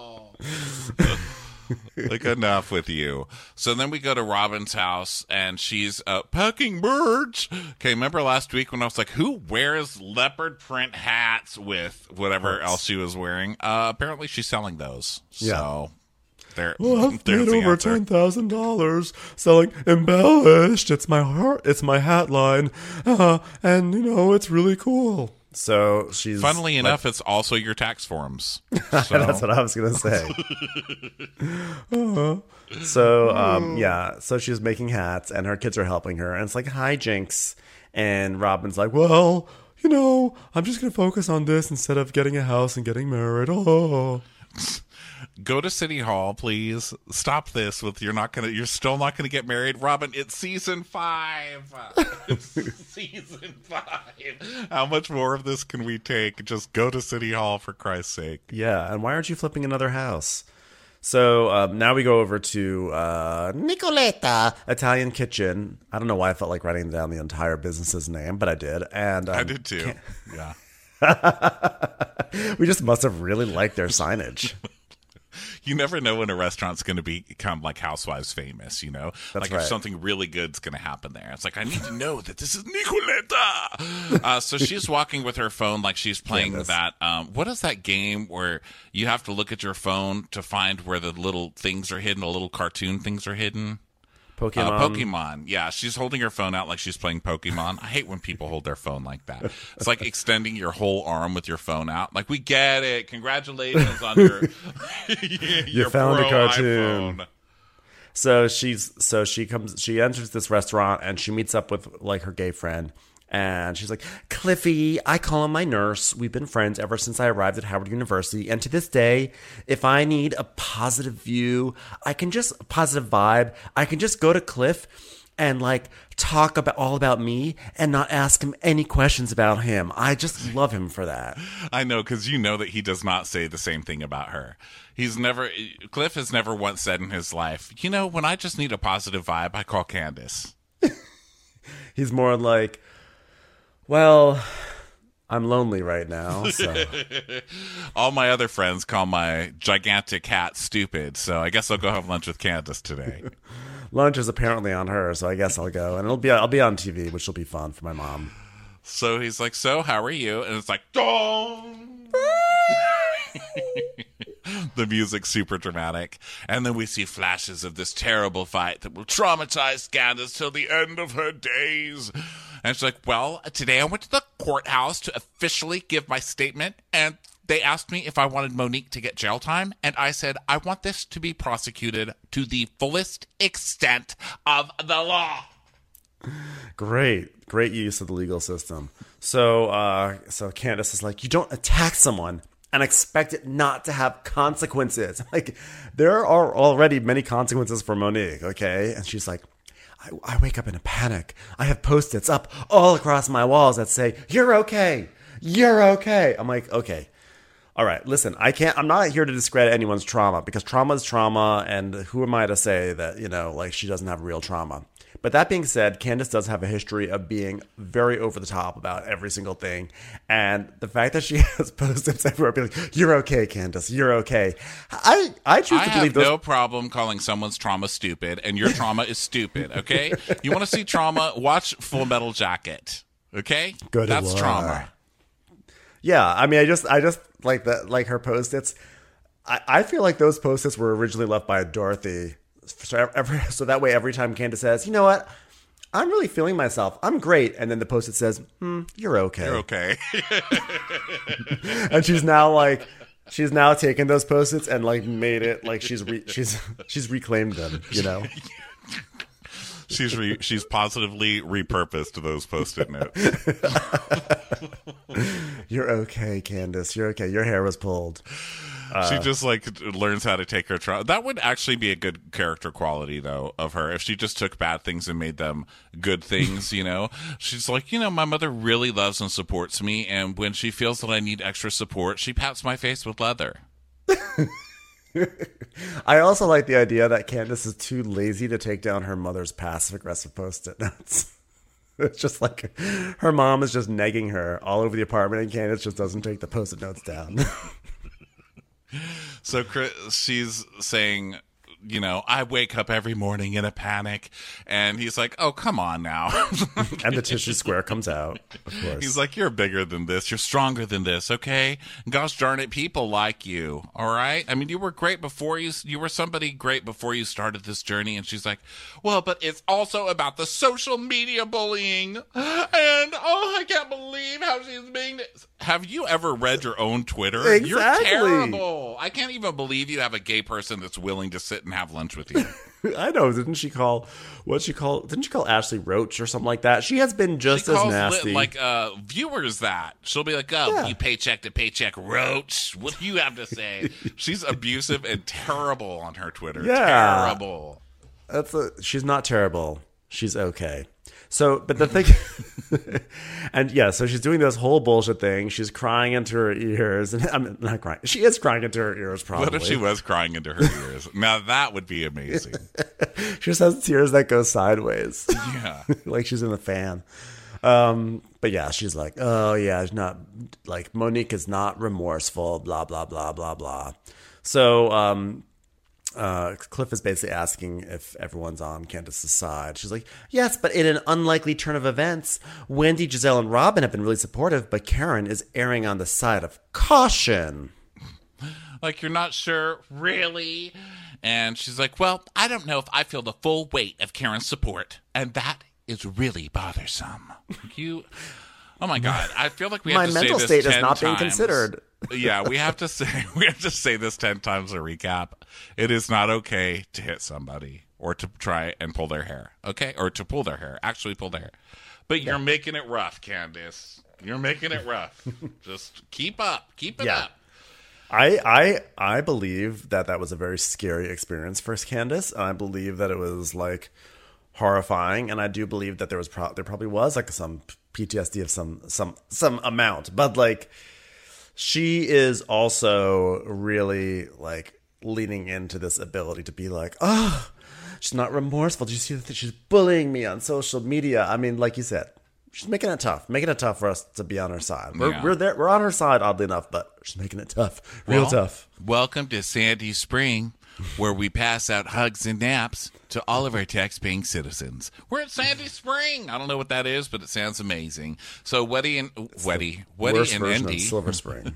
Like, enough with you. So then we go to Robin's house, and she's packing birds. Okay, remember last week when I was like, who wears leopard print hats with whatever else she was wearing? Apparently she's selling those. Yeah. So I've made over $10,000 selling embellished. It's my heart. It's my hat line, and it's really cool. So she's funnily enough, it's also your tax forms. So. That's what I was gonna say. So she's making hats, and her kids are helping her, and it's like hijinks. And Robin's like, well, I'm just gonna focus on this instead of getting a house and getting married. Oh. Go to City Hall, please. Stop this with you're still not gonna get married. Robin, it's season 5. Season 5. How much more of this can we take? Just go to City Hall for Christ's sake. Yeah, and why aren't you flipping another house? So now we go over to Nicoletta Italian Kitchen. I don't know why I felt like writing down the entire business's name, but I did. And I did too. Yeah. We just must have really liked their signage. You never know when a restaurant's going to become like Housewives famous, That's like right. if something really good's going to happen there. It's like, I need to know that this is Nicoletta. So she's walking with her phone like she's playing that. What is that game where you have to look at your phone to find where the little things are hidden, the little cartoon things are hidden? Pokemon. Yeah, she's holding her phone out like she's playing Pokemon. I hate when people hold their phone like that. It's like extending your whole arm with your phone out. Like, we get it. Congratulations on your you found a cartoon. iPhone. So she enters this restaurant and she meets up with like her gay friend. And she's like, Cliffy, I call him my nurse. We've been friends ever since I arrived at Howard University. And to this day, if I need a positive view, positive vibe, I can just go to Cliff and like talk all about me and not ask him any questions about him. I just love him for that. I know, because you know that he does not say the same thing about her. Cliff has never once said in his life, when I just need a positive vibe, I call Candace. He's more like, well, I'm lonely right now, so. All my other friends call my gigantic cat stupid, so I guess I'll go have lunch with Candace today. Lunch is apparently on her, so I guess I'll go. And I'll be on TV, which will be fun for my mom. So he's like, so how are you? And it's like, dong! The music's super dramatic. And then we see flashes of this terrible fight that will traumatize Candace till the end of her days. And she's like, well, today I went to the courthouse to officially give my statement, and they asked me if I wanted Monique to get jail time, and I said, I want this to be prosecuted to the fullest extent of the law. Great use of the legal system. So Candace is like, you don't attack someone and expect it not to have consequences. Like, there are already many consequences for Monique, okay? And she's like, I wake up in a panic. I have Post-its up all across my walls that say, you're okay. You're okay. I'm like, okay. All right, listen, I'm not here to discredit anyone's trauma, because trauma is trauma, and who am I to say that, like she doesn't have real trauma. But that being said, Candace does have a history of being very over the top about every single thing. And the fact that she has Post-its everywhere being like, you're okay, Candace, you're okay. I choose to believe those. I have no problem calling someone's trauma stupid, and your trauma is stupid, okay? You want to see trauma? Watch Full Metal Jacket, okay? That's trauma. Yeah, I mean, I just like that, like her Post-its. I feel like those Post-its were originally left by Dorothy. So that way, every time Candace says, you know what, I'm really feeling myself, I'm great, and then the Post-it says, you're okay. You're okay. And she's now taken those Post-its and like made it like she's reclaimed them, She's positively repurposed those Post-it notes. You're okay, Candace. You're okay. Your hair was pulled. She just like learns how to take her trial. That would actually be a good character quality, though, of her. If she just took bad things and made them good things, you know. She's like, you know, my mother really loves and supports me, and when she feels that I need extra support, she pats my face with leather. I also like the idea that Candace is too lazy to take down her mother's passive-aggressive Post-it notes. It's just like her mom is just negging her all over the apartment, and Candace just doesn't take the Post-it notes down. So she's saying, you know, I wake up every morning in a panic. And he's like, oh, come on now. And the tissue square comes out, of course. He's like, you're bigger than this. You're stronger than this, okay? Gosh darn it, people like you, all right? I mean, you were great before you were somebody great before you started this journey. And she's like, well, but it's also about the social media bullying. And, oh, I can't believe how she's being... Have you ever read your own Twitter? Exactly. You're terrible. I can't even believe you have a gay person that's willing to sit and have lunch with you. I know. Didn't she call Ashley Roach or something like that? She has been just as nasty. Viewers that. She'll be like, oh, you paycheck to paycheck Roach. What do you have to say? She's abusive and terrible on her Twitter. Yeah. Terrible. She's not terrible. She's okay. So, but the thing, and yeah, so she's doing this whole bullshit thing. She's crying into her ears, and I'm not crying. She is crying into her ears, probably. What if she was crying into her ears? Now that would be amazing. She just has tears that go sideways. Yeah, like she's in the fan. But yeah, she's like, oh yeah, it's not like Monique is not remorseful. Blah blah blah blah blah. So, Cliff is basically asking if everyone's on Candace's side. She's like, yes, but in an unlikely turn of events, Wendy, Giselle, and Robin have been really supportive, but Karen is erring on the side of caution. Like, you're not sure, really? And she's like, well, I don't know if I feel the full weight of Karen's support, and that is really bothersome. Oh my God, I feel like we have to say this 10 times. My mental state is not being considered. Yeah, we have to say this 10 times a recap. It is not okay to hit somebody or to try and pull their hair, okay? Or to pull their hair, actually pull their hair. But you're making it rough, Candace. You're making it rough. Just keep up. Keep it up. I believe that was a very scary experience for Candace. I believe that it was like horrifying, and I do believe that there probably was like some PTSD of some amount, but like she is also really like leaning into this ability to be like, oh, she's not remorseful. Do you see that she's bullying me on social media? I mean, like you said, she's making it tough for us to be on her side. We're on her side, oddly enough, but she's making it tough, real tough. Welcome to Sandy Spring, where we pass out hugs and naps to all of our tax-paying citizens. We're at Sandy Spring. I don't know what that is, but it sounds amazing. So Weddy and Endy, Silver Spring.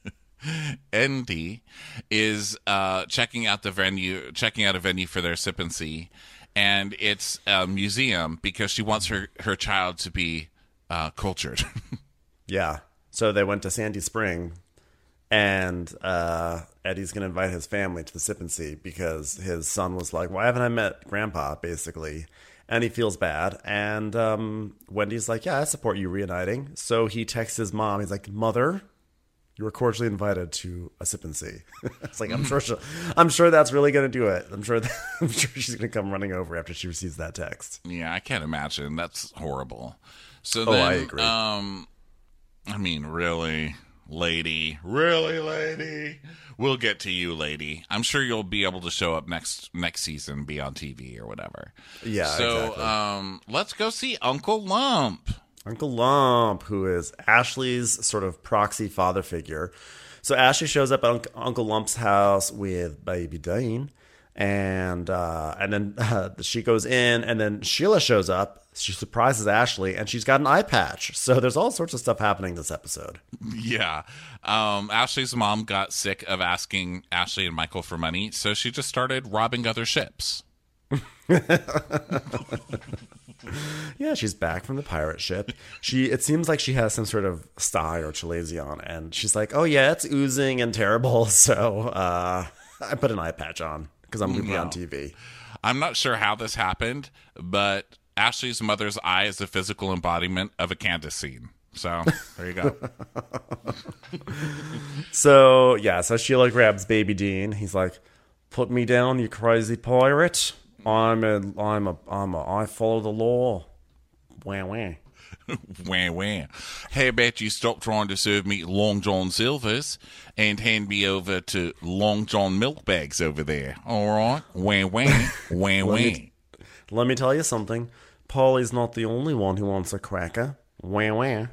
Endy is checking out a venue for their sip and see, and it's a museum because she wants her child to be cultured. Yeah. So they went to Sandy Spring. And Eddie's going to invite his family to the sip and see because his son was like, why haven't I met Grandpa, basically? And he feels bad. And Wendy's like, yeah, I support you reuniting. So he texts his mom. He's like, Mother, you were cordially invited to a sip and see. It's like, I'm sure that's really going to do it. I'm sure she's going to come running over after she receives that text. Yeah, I can't imagine. That's horrible. So then, I agree. I mean, really... Lady, we'll get to you, lady. I'm sure you'll be able to show up next season, be on TV or whatever. Yeah, so exactly. Let's go see Uncle Lump. Uncle Lump, who is Ashley's sort of proxy father figure. So Ashley shows up at Uncle Lump's house with baby Dean, and then she goes in, and then Sheila shows up. She surprises Ashley, and she's got an eye patch. So there's all sorts of stuff happening this episode. Yeah. Ashley's mom got sick of asking Ashley and Michael for money, so she just started robbing other ships. Yeah, she's back from the pirate ship. It seems like she has some sort of sty or chalazion, and she's like, oh yeah, it's oozing and terrible, so I put an eye patch on because I'm going to be on TV. I'm not sure how this happened, but Ashley's mother's eye is a physical embodiment of a Candace scene. So there you go. So Sheila grabs Baby Dean. He's like, "Put me down, you crazy pirate. I follow the law." Wah wah. Wah, wah. How about you stop trying to serve me Long John Silvers and hand me over to Long John Milk Bags over there? All right? Wah, wah. Wah, wah. Let me tell you something. Polly's not the only one who wants a cracker. Wah wah.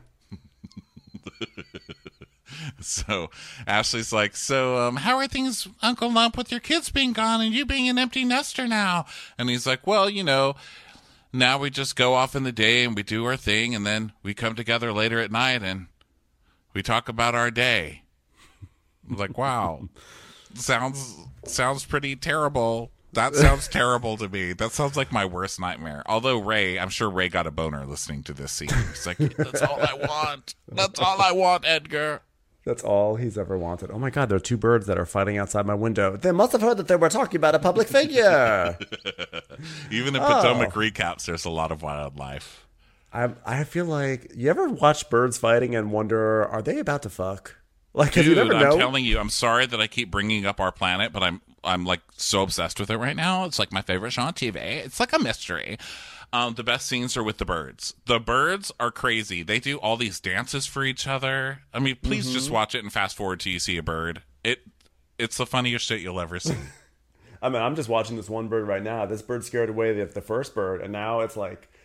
So Ashley's like, so how are things, Uncle Lump, with your kids being gone and you being an empty nester now? And he's like, well, now we just go off in the day and we do our thing, and then we come together later at night and we talk about our day. I was like, wow, sounds pretty terrible. That sounds terrible to me. That sounds like my worst nightmare. Although I'm sure Ray got a boner listening to this scene. He's like, that's all I want. That's all I want, Edgar. That's all he's ever wanted. Oh my God, there are two birds that are fighting outside my window. They must have heard that they were talking about a public figure. Even in Potomac recaps, there's a lot of wildlife. I feel like, you ever watch birds fighting and wonder, are they about to fuck? Like, Dude, you never know. I'm telling you, I'm sorry that I keep bringing up Our Planet, but I'm like so obsessed with it right now. It's like my favorite show on TV. It's like a mystery. The best scenes are with the birds. The birds are crazy. They do all these dances for each other. I mean, please just watch it and fast forward till you see a bird. It's the funniest shit you'll ever see. I mean, I'm just watching this one bird right now. This bird scared away the first bird, and now it's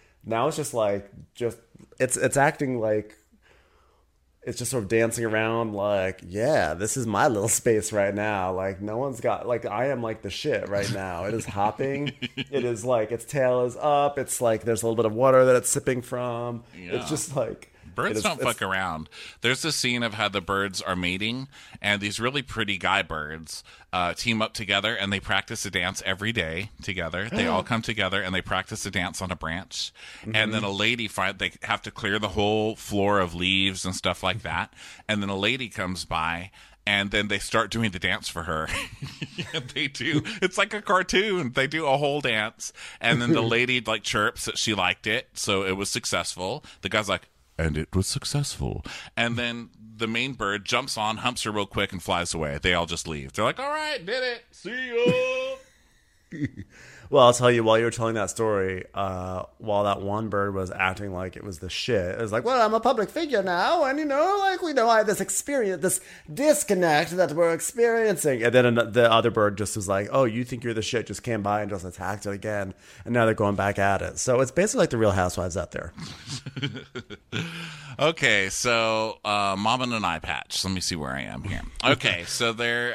acting like it's just sort of dancing around like, yeah, this is my little space right now. Like, no one's got, like, I am like the shit right now. It is hopping. It is like, its tail is up. It's like, there's a little bit of water that it's sipping from. Yeah. It's just like... Birds don't fuck around. There's this scene of how the birds are mating, and these really pretty guy birds team up together, and they practice a dance every day together. They all come together, and they practice a dance on a branch. Mm-hmm. And then a lady they have to clear the whole floor of leaves and stuff like that. And then a lady comes by, and then they start doing the dance for her. They do. It's like a cartoon. They do a whole dance, and then the lady like chirps that she liked it, so it was successful. The guy's like, and it was successful. And then the main bird jumps on, humps her real quick, and flies away. They all just leave. They're like, all right, did it. See ya. Well, I'll tell you, while you were telling that story, while that one bird was acting like it was the shit, it was like, well, I'm a public figure now, and, I have this experience, this disconnect that we're experiencing. And then the other bird just was like, oh, you think you're the shit, just came by and just attacked it again, and now they're going back at it. So it's basically like the Real Housewives out there. Okay, so Mom and an eye patch. Let me see where I am here. Okay, so they're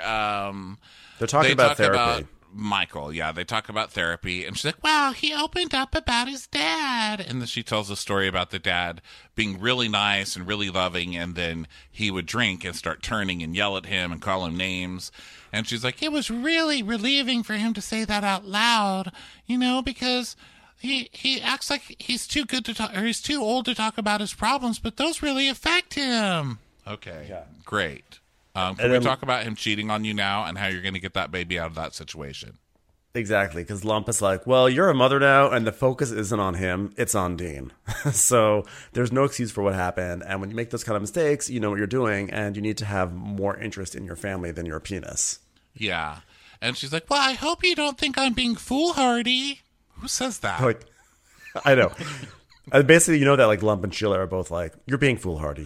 talking about therapy. Michael, yeah, they talk about therapy, and she's like, well, he opened up about his dad, and then she tells a story about the dad being really nice and really loving, and then he would drink and start turning and yell at him and call him names, and she's like, it was really relieving for him to say that out loud, because he acts like he's too good to talk, or he's too old to talk about his problems, but those really affect him. Okay, yeah. Great. Can we talk about him cheating on you now and how you're going to get that baby out of that situation? Exactly, because Lump is like, well, you're a mother now, and the focus isn't on him, it's on Dean. So there's no excuse for what happened, and when you make those kind of mistakes, you know what you're doing, and you need to have more interest in your family than your penis. Yeah. And she's like, well, I hope you don't think I'm being foolhardy. Who says that? Like, I know. Basically, that like Lump and Sheila are both like, you're being foolhardy.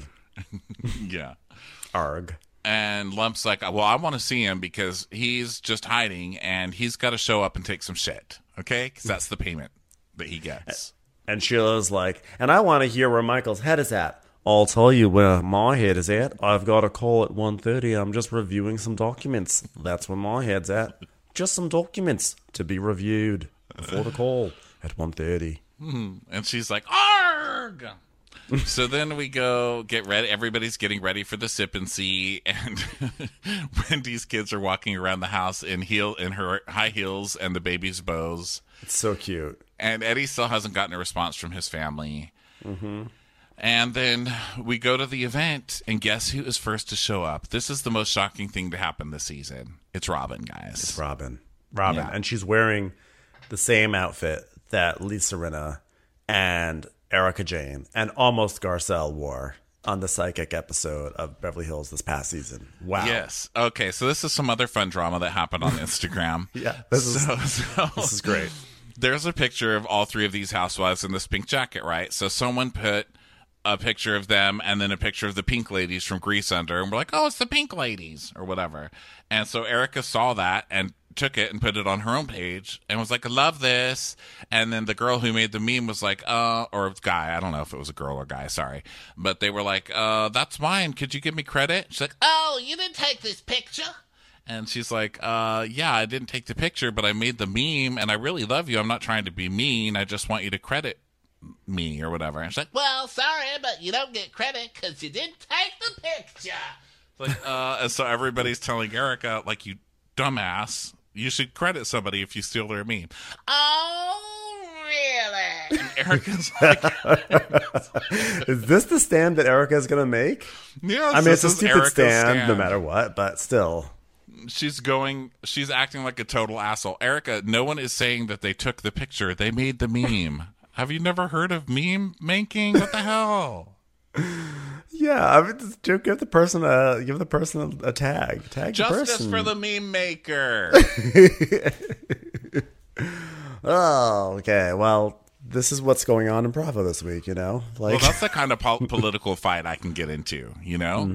Yeah. Arg. And Lump's like, well, I want to see him because he's just hiding and he's got to show up and take some shit. Okay? Because that's the payment that he gets. And Sheila's like, and I want to hear where Michael's head is at. I'll tell you where my head is at. I've got a call at 1:30. I'm just reviewing some documents. That's where my head's at. Just some documents to be reviewed before the call at 1:30. And she's like, arg! So then we go get ready. Everybody's getting ready for the sip and see, and Wendy's kids are walking around the house in her high heels and the baby's bows. It's so cute. And Eddie still hasn't gotten a response from his family. Mm-hmm. And then we go to the event, and guess who is first to show up? This is the most shocking thing to happen this season. It's Robin, guys. It's Robin. Yeah. And she's wearing the same outfit that Lisa Rinna and Erica Jane and almost Garcelle wore on the Psychic episode of Beverly Hills this past season. Wow. Yes. Okay, so this is some other fun drama that happened on Instagram. Yeah, this is great. There's a picture of all three of these housewives in this pink jacket, right? So someone put a picture of them and then a picture of the pink ladies from Grease under, and we're like, oh, it's the pink ladies or whatever. And so Erica saw that and took it and put it on her own page and was like, I love this. And then the girl who made the meme was like, or guy, I don't know if it was a girl or guy, sorry. But they were like, that's mine. Could you give me credit? She's like, oh, you didn't take this picture? And she's like, yeah, I didn't take the picture, but I made the meme and I really love you. I'm not trying to be mean. I just want you to credit me or whatever. And she's like, well, sorry, but you don't get credit because you didn't take the picture. Like, and so everybody's telling Erica, like, you dumbass, you should credit somebody if you steal their meme. Oh, really? And Erica's like, is this the stand that Erica's gonna make? Yeah, I mean, it's a this is stupid Erica's stand no matter what, but still. She's acting like a total asshole. Erica, no one is saying that they took the picture. They made the meme. Have you never heard of meme making? What the hell? Yeah, I mean, just give the person a tag. Tag Justice the person. for the meme maker. Oh, okay. Well, this is what's going on in Bravo this week. You know, like, Well, that's the kind of political fight I can get into. You know,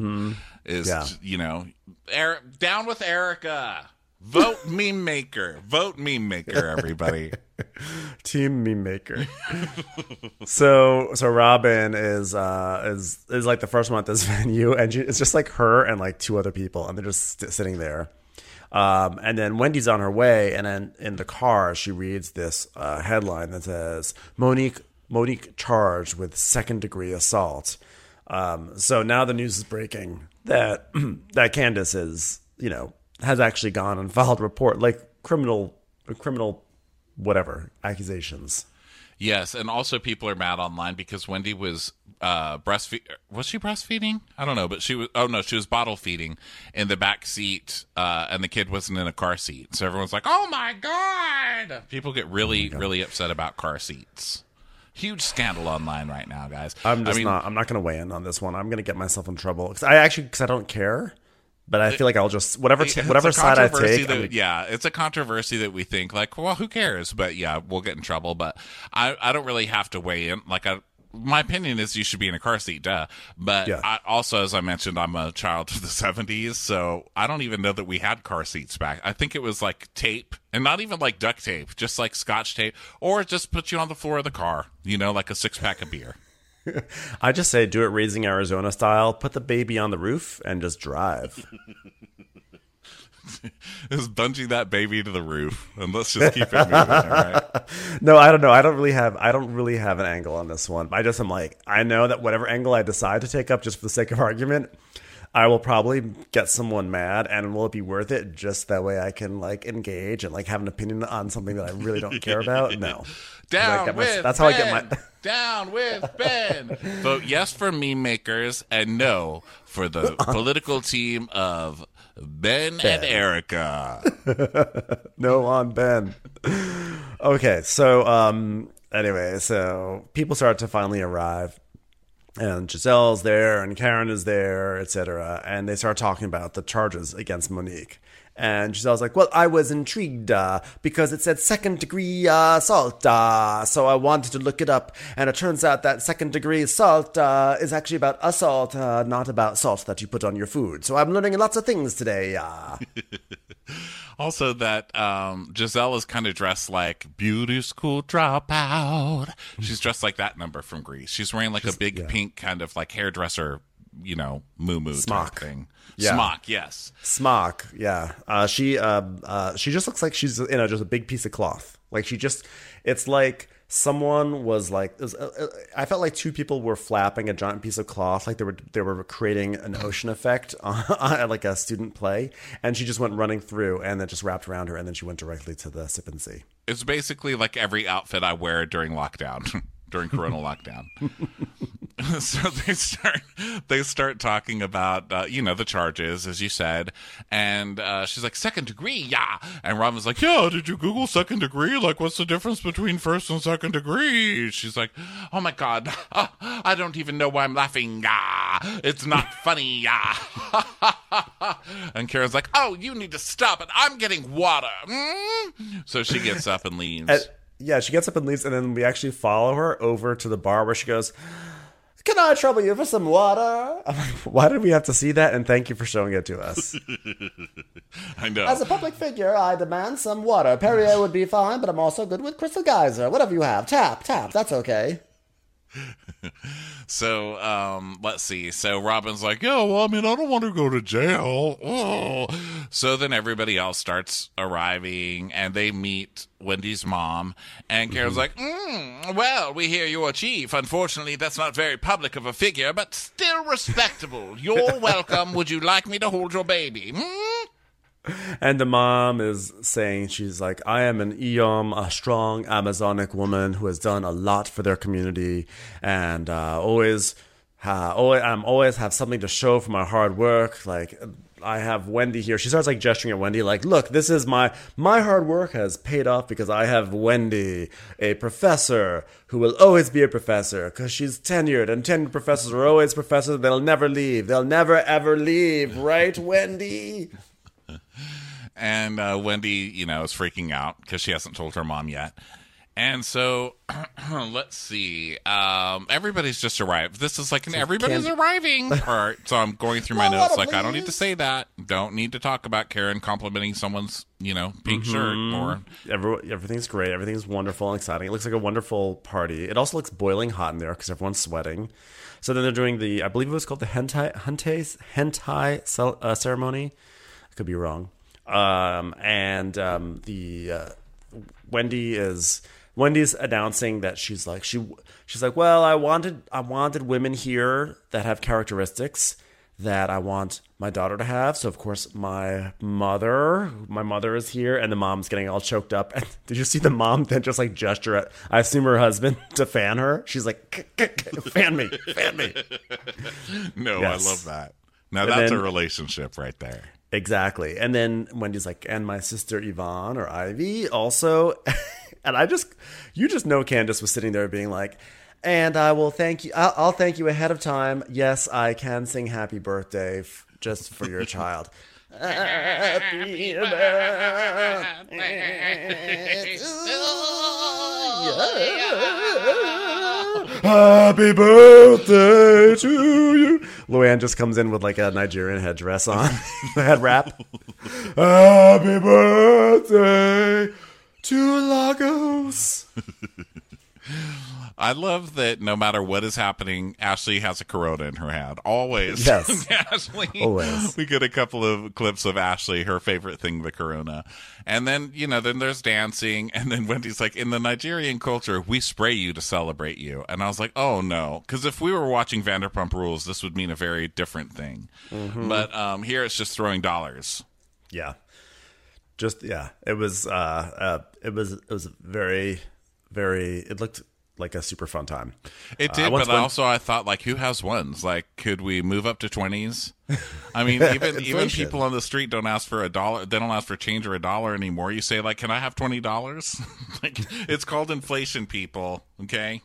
down with Erica. Vote meme maker. Vote meme maker. Everybody. Team meme maker. so Robin is like the first one at this venue, and it's just like her and like two other people, and they're just sitting there. And then Wendy's on her way, and then in the car she reads this headline that says Monique charged with second-degree assault. So now the news is breaking that that Candace is, has actually gone and filed a report, like criminal whatever accusations. Yes, and also people are mad online because Wendy was breastfeeding. Was she breastfeeding? I don't know, but she was. Oh no, she was bottle feeding in the back seat, and the kid wasn't in a car seat. So everyone's like, "Oh my god!" People get really upset about car seats. Huge scandal online right now, guys. I'm not going to weigh in on this one. I'm going to get myself in trouble because I don't care. But I feel like I'll just whatever side I take. It's a controversy that we think like, well, who cares? But yeah, we'll get in trouble. But I don't really have to weigh in. Like, my opinion is you should be in a car seat, duh. But yeah. I also, as I mentioned, I'm a child of the 70s, so I don't even know that we had car seats back. I think it was like tape, and not even like duct tape, just like Scotch tape, or just put you on the floor of the car, like a 6-pack of beer. I just say do it Raising Arizona style. Put the baby on the roof and just drive. Just bungee that baby to the roof, and let's just keep it moving. All right? No, I don't know. I don't really have an angle on this one. I'm like, I know that whatever angle I decide to take up, just for the sake of argument, I will probably get someone mad, and will it be worth it? Just that way I can like engage and like have an opinion on something that I really don't care about. No. Down with that's how I get my down with Ben. Vote yes for meme makers and no for the political team of Ben and Erica. No on Ben. Okay, so anyway, so people start to finally arrive. And Giselle's there, and Karen is there, etc. And they start talking about the charges against Monique. And Giselle's like, well, I was intrigued because it said second-degree assault. So I wanted to look it up. And it turns out that second-degree assault is actually about assault, not about salt that you put on your food. So I'm learning lots of things today. Also, that Giselle is kind of dressed like beauty school dropout. She's dressed like that number from Grease. She's wearing like a big pink kind of like hairdresser, moo-moo smock type thing. Yeah. Smock, yes. Smock, yeah. She just looks like she's just a big piece of cloth. Like it's like someone was like, I felt like two people were flapping a giant piece of cloth, like they were creating an ocean effect on like a student play, and she just went running through, and then just wrapped around her, and then she went directly to the sip and see. It's basically like every outfit I wear during lockdown, during Corona lockdown. So they start talking about the charges, as you said, and she's like, second degree, yeah. And Robin's like, yeah, did you Google second degree? Like, what's the difference between first and second degree? She's like, oh my God, I don't even know why I'm laughing. It's not funny. And Karen's like, oh, you need to stop it. I'm getting water. So she gets up and leaves. Yeah, she gets up and leaves, and then we actually follow her over to the bar where she goes, can I trouble you for some water? I'm like, why did we have to see that? And thank you for showing it to us. I know. As a public figure, I demand some water. Perrier would be fine, but I'm also good with Crystal Geyser. Whatever you have. Tap, that's okay. So, let's see. So Robin's like, yeah, well, I mean, I don't want to go to jail. Oh. So then everybody else starts arriving, and they meet Wendy's mom. And Karen's like, well, we hear you're a chief. Unfortunately, that's not very public of a figure, but still respectable. You're welcome. Would you like me to hold your baby? And the mom is saying, she's like, I am an Eom, a strong Amazonic woman who has done a lot for their community, and always have something to show for my hard work. Like, I have Wendy here. She starts like gesturing at Wendy, like, look, this is my hard work has paid off because I have Wendy, a professor who will always be a professor because she's tenured, and tenured professors are always professors. They'll never leave. They'll never ever leave, right, Wendy? And Wendy, is freaking out because she hasn't told her mom yet. And so, let's see. Everybody's just arrived. This is like an everybody's arriving part. So I'm going through my notes like, I don't need to say that. Don't need to talk about Karen complimenting someone's, pink shirt. Or everything's great. Everything's wonderful and exciting. It looks like a wonderful party. It also looks boiling hot in there because everyone's sweating. So then they're doing I believe it was called the hentai ceremony. I could be wrong. Wendy's announcing that she's like, well, I wanted women here that have characteristics that I want my daughter to have. So of course my mother is here, and the mom's getting all choked up. And did you see the mom then just like gesture at, I assume, her husband to fan her? She's like, fan me. No, yes. I love that. Now that's a relationship right there. Exactly. And then Wendy's like, and my sister Yvonne or Ivy also. And you just know Candace was sitting there being like, and I will thank you. I'll thank you ahead of time. Yes, I can sing happy birthday just for your child. Happy birthday Happy birthday to you. Luann just comes in with like a Nigerian headdress on. Head wrap. Happy birthday to Lagos. I love that no matter what is happening, Ashley has a Corona in her hand. Always. Yes. Ashley. Always. We get a couple of clips of Ashley, her favorite thing, the Corona. And then, then there's dancing. And then Wendy's like, in the Nigerian culture, we spray you to celebrate you. And I was like, oh, no. Because if we were watching Vanderpump Rules, this would mean a very different thing. Mm-hmm. But here it's just throwing dollars. Yeah. It was very, very, it looked like a super fun time. It did, but I thought, like, who has ones? Like, could we move up to 20s? I mean, even people on the street don't ask for $1. They don't ask for change or $1 anymore. You say, like, can I have $20? Like, it's called inflation, people. Okay.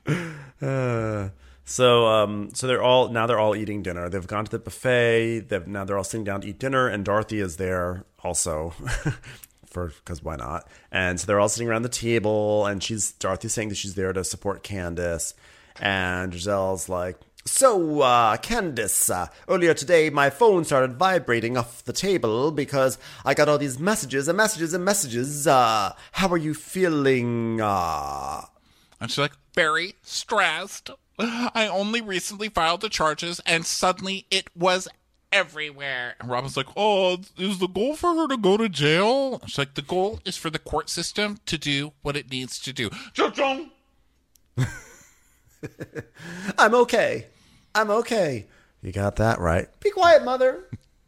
So they're all eating dinner. They've gone to the buffet. Now they're all sitting down to eat dinner, and Dorothy is there also. Because why not? And so they're all sitting around the table, and Dorothy's saying that she's there to support Candace. And Giselle's like, so, Candace, earlier today my phone started vibrating off the table because I got all these messages and messages and messages. How are you feeling? And she's like, very stressed. I only recently filed the charges, and suddenly it was everywhere. And Robin's like, oh, is the goal for her to go to jail? She's like, the goal is for the court system to do what it needs to do. Chong. I'm okay. You got that right. Be quiet, mother.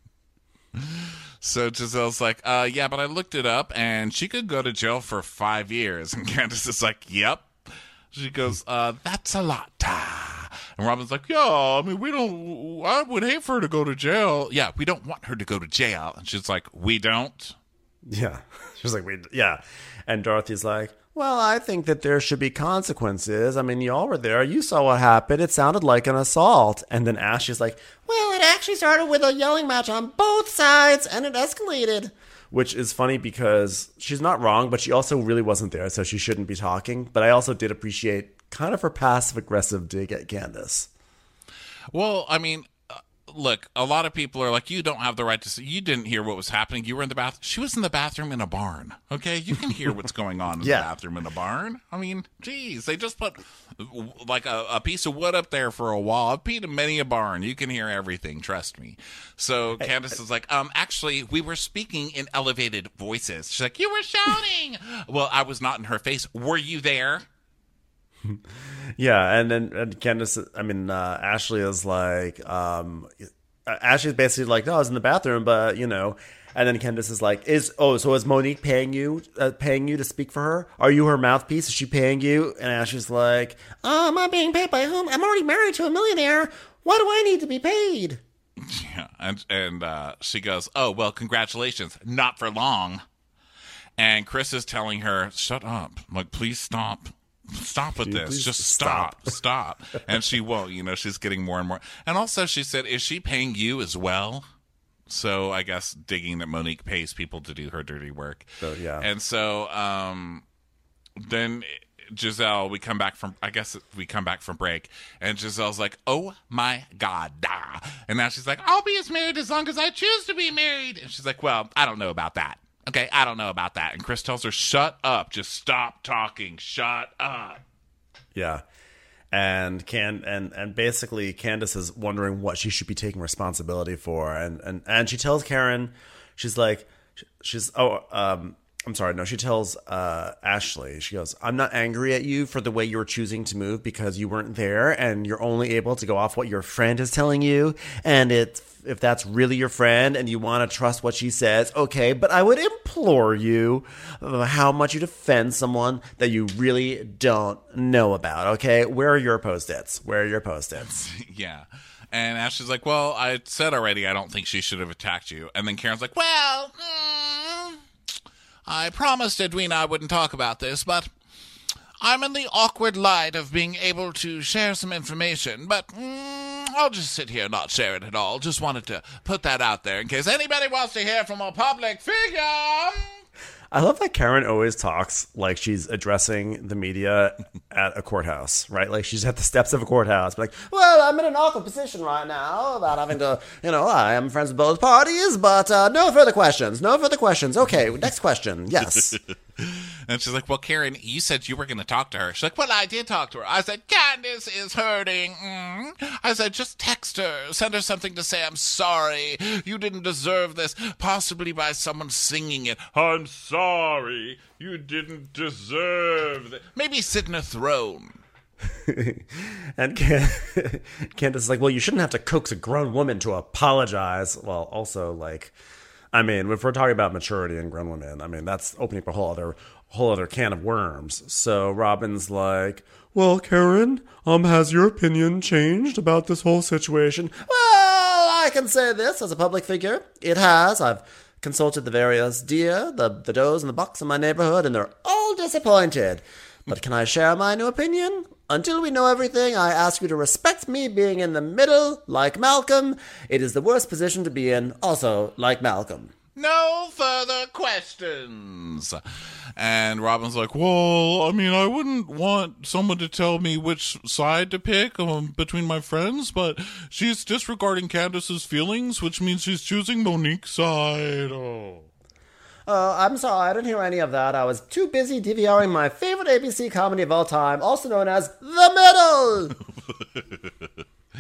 So Giselle's like, yeah, but I looked it up, and she could go to jail for 5 years. And Candace is like, yep. She goes, that's a lot. And Robin's like, yeah, I mean, I would hate for her to go to jail. Yeah, we don't want her to go to jail. And she's like, we don't? Yeah. She's like, yeah. And Dorothy's like, well, I think that there should be consequences. I mean, y'all were there. You saw what happened. It sounded like an assault. And then Ashley's like, well, it actually started with a yelling match on both sides, and it escalated. Which is funny because she's not wrong, but she also really wasn't there, so she shouldn't be talking. But I also did appreciate kind of her passive-aggressive dig at Candace. Well, I mean, look, a lot of people are like, you don't have the right to see. You didn't hear what was happening. You were in the bathroom. She was in the bathroom in a barn, okay? You can hear what's going on in the bathroom in a barn. I mean, geez, they just put like a piece of wood up there for a wall. I've peed in many a barn. You can hear everything, trust me. So Candace is like, actually, we were speaking in elevated voices. She's like, you were shouting. Well, I was not in her face. Were you there? Yeah, and then Candace, Ashley is like, Ashley's basically like, no, I was in the bathroom, but, you know, and then Candace is like, is Monique paying you to speak for her? Are you her mouthpiece? Is she paying you? And Ashley's like, am I being paid by whom? I'm already married to a millionaire. Why do I need to be paid? Yeah, and she goes, oh, well, congratulations. Not for long. And Chris is telling her, shut up. Like, please stop. Stop with this. Just stop. And she won't. You know, she's getting more and more. And also she said, is she paying you as well? So I guess digging that Monique pays people to do her dirty work. So, yeah. And so then Giselle, we come back from break, and Giselle's like, oh my God. And now she's like, I'll be as married as long as I choose to be married. And she's like, well, I don't know about that. Okay, I don't know about that. And Chris tells her, shut up. Just stop talking. Shut up. Yeah. And basically Candace is wondering what she should be taking responsibility for. And she tells Karen, she tells Ashley, she goes, I'm not angry at you for the way you were choosing to move because you weren't there and you're only able to go off what your friend is telling you. And if that's really your friend and you want to trust what she says, okay, but I would implore you how much you defend someone that you really don't know about, okay? Where are your Post-its? Yeah. And Ashley's like, well, I said already I don't think she should have attacked you. And then Karen's like, well, I promised Edwina I wouldn't talk about this, but I'm in the awkward light of being able to share some information, but I'll just sit here and not share it at all. Just wanted to put that out there in case anybody wants to hear from a public figure. I love that Karen always talks like she's addressing the media at a courthouse, right? Like she's at the steps of a courthouse. Like, well, I'm in an awkward position right now about having to, I am friends with both parties, but no further questions. Okay, next question. Yes. And she's like, well, Karen, you said you were going to talk to her. She's like, well, I did talk to her. I said, Candace is hurting. I said, just text her. Send her something to say, I'm sorry. You didn't deserve this. Possibly by someone singing it. I'm sorry. You didn't deserve it. Maybe sit in a throne. And Candace is like, well, you shouldn't have to coax a grown woman to apologize. Well, also, like, I mean, if we're talking about maturity in grown women, that's opening up a whole other can of worms. So Robin's like, well, Karen, has your opinion changed about this whole situation? Well, I can say this as a public figure. It has. I've consulted the various deer, the does, and the bucks in my neighborhood, and they're all disappointed. But can I share my new opinion? Until we know everything, I ask you to respect me being in the middle, like Malcolm. It is the worst position to be in, also like Malcolm. No further questions. And Robin's like, well, I wouldn't want someone to tell me which side to pick between my friends, but she's disregarding Candace's feelings, which means she's choosing Monique's side. Oh. I'm sorry, I didn't hear any of that. I was too busy DVRing my favorite ABC comedy of all time, also known as The Middle!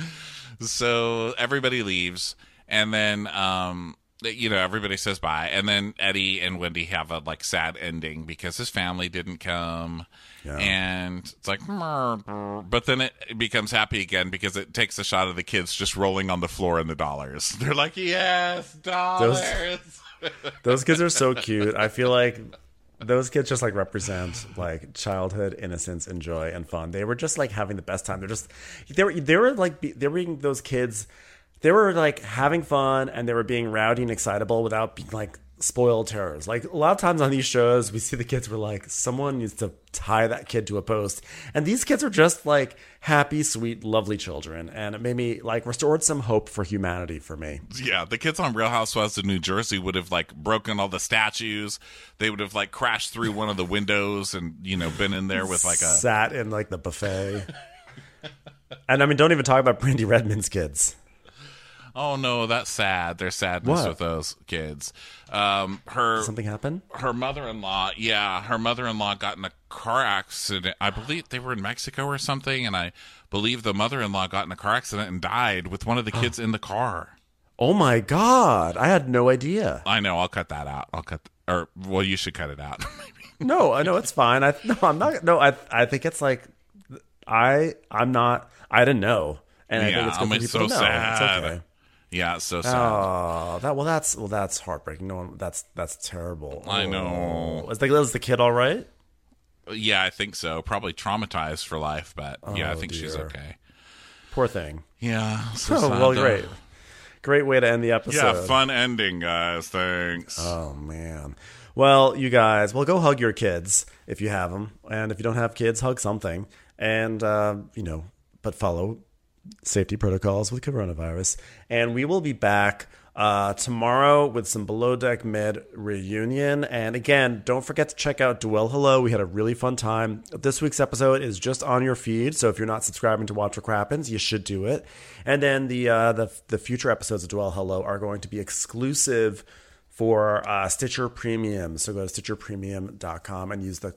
So everybody leaves, and then, everybody says bye, and then Eddie and Wendy have a, sad ending because his family didn't come, and it's like, but then it becomes happy again because it takes a shot of the kids just rolling on the floor in the dollars. They're like, yes, dollars! Those kids are so cute. I feel like those kids just like represent like childhood innocence and joy and fun. They were just like having the best time. They were being those kids. They were like having fun and they were being rowdy and excitable without being like spoiled terrors. Like a lot of times on these shows, we see the kids were like, someone needs to tie that kid to a post. And these kids are just like happy, sweet, lovely children. And it made me like restored some hope for humanity for me. Yeah, the kids on Real Housewives of New Jersey would have like broken all the statues. They would have like crashed through one of the windows and, you know, been in there with like a... Sat in like the buffet. And I mean, don't even talk about Brandy Redmond's kids. Oh no, that's sad. There's sadness with those kids. Something happened? Her mother-in-law got in a car accident. I believe they were in Mexico or something, and I believe the mother-in-law got in a car accident and died with one of the kids in the car. Oh my God. I had no idea. I know. I'll cut that out. You should cut it out. No, I know it's fine. I'm not. No, I think it's like, I'm not, I didn't know. And I think it's good for people to know. Sad. It's okay. Yeah, it's so sad. Oh, that's heartbreaking. No one, that's terrible. I know. Was the kid all right? Yeah, I think so. Probably traumatized for life, but yeah, I think she's okay. Poor thing. Yeah. So well, great way to end the episode. Yeah, fun ending, guys. Thanks. Oh man. Well, you guys, go hug your kids if you have them, and if you don't have kids, hug something, and but follow safety protocols with coronavirus. And we will be back tomorrow with some Below Deck Med reunion. And again, don't forget to check out Dwell Hello. We had a really fun time. This week's episode is just on your feed, so if you're not subscribing to Watch What Crappens, you should do it. And then the future episodes of Dwell Hello are going to be exclusive for Stitcher Premium. So go to stitcherpremium.com and use the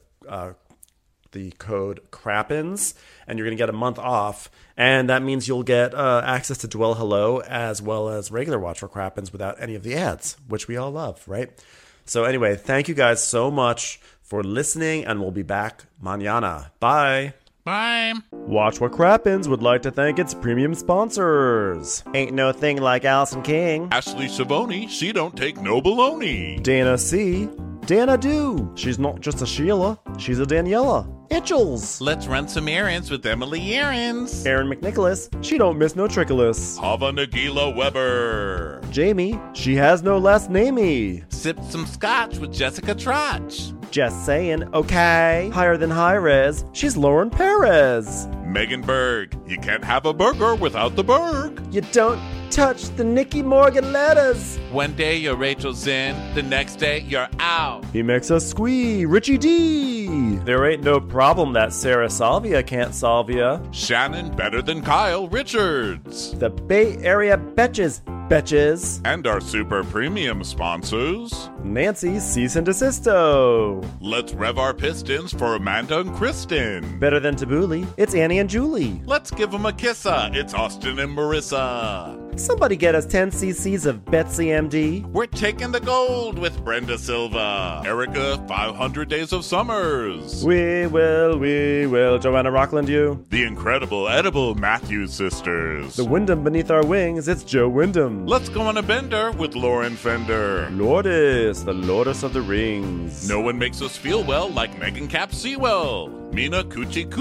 code Crappens, and you're going to get a month off. And that means you'll get access to Dwell Hello as well as regular Watch What Crappens without any of the ads, which we all love, right? So anyway, thank you guys so much for listening, and we'll be back mañana. Bye. Bye. Watch What Crappens would like to thank its premium sponsors. Ain't No Thing Like Allison King. Ashley Savoni, she don't take no baloney. Dana C. Dana Do. She's not just a Sheila, she's a Daniela. Itchels. Let's run some errands with Emily Errands. Aaron McNicholas. She don't miss no trickolas. Hava Nagila Weber. Jamie. She has no last namey. Sipped some scotch with Jessica Trotch. Just saying, okay. Higher than high res. She's Lauren Perez. Megan Berg. You can't have a burger without the Berg. You don't touch the Nikki Morgan letters. One day you're Rachel Zinn, the next day you're out. He makes us squee, Richie D. There ain't no problem that Sarah Salvia can't solve ya. Shannon better than Kyle Richards. The Bay Area Betches. And our super premium sponsors. Nancy Cease and Desisto. Let's rev our pistons for Amanda and Kristen. Better than Tabbouleh, it's Annie and Julie. Let's give them a kissa, it's Austin and Marissa. Somebody get us 10 cc's of Betsy MD. We're taking the gold with Brenda Silva. Erica, 500 Days of Summers. We will. Joanna Rockland, you. The incredible edible Matthews sisters. The Wyndham beneath our wings, it's Joe Wyndham. Let's go on a bender with Lauren Fender. Lourdes, the Lourdes of the Rings. No one makes us feel well like Megan Cap Sewell. Mina Coochie.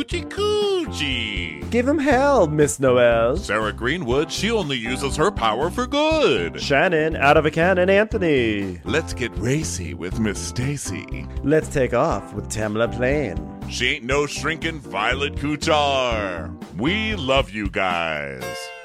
Give him hell, Miss Noel. Sarah Greenwood, she only uses her power for good. Shannon, out of a cannon, Anthony. Let's get racy with Miss Stacy. Let's take off with Tamla Plain. She ain't no shrinking Violet Kuchar. We love you guys.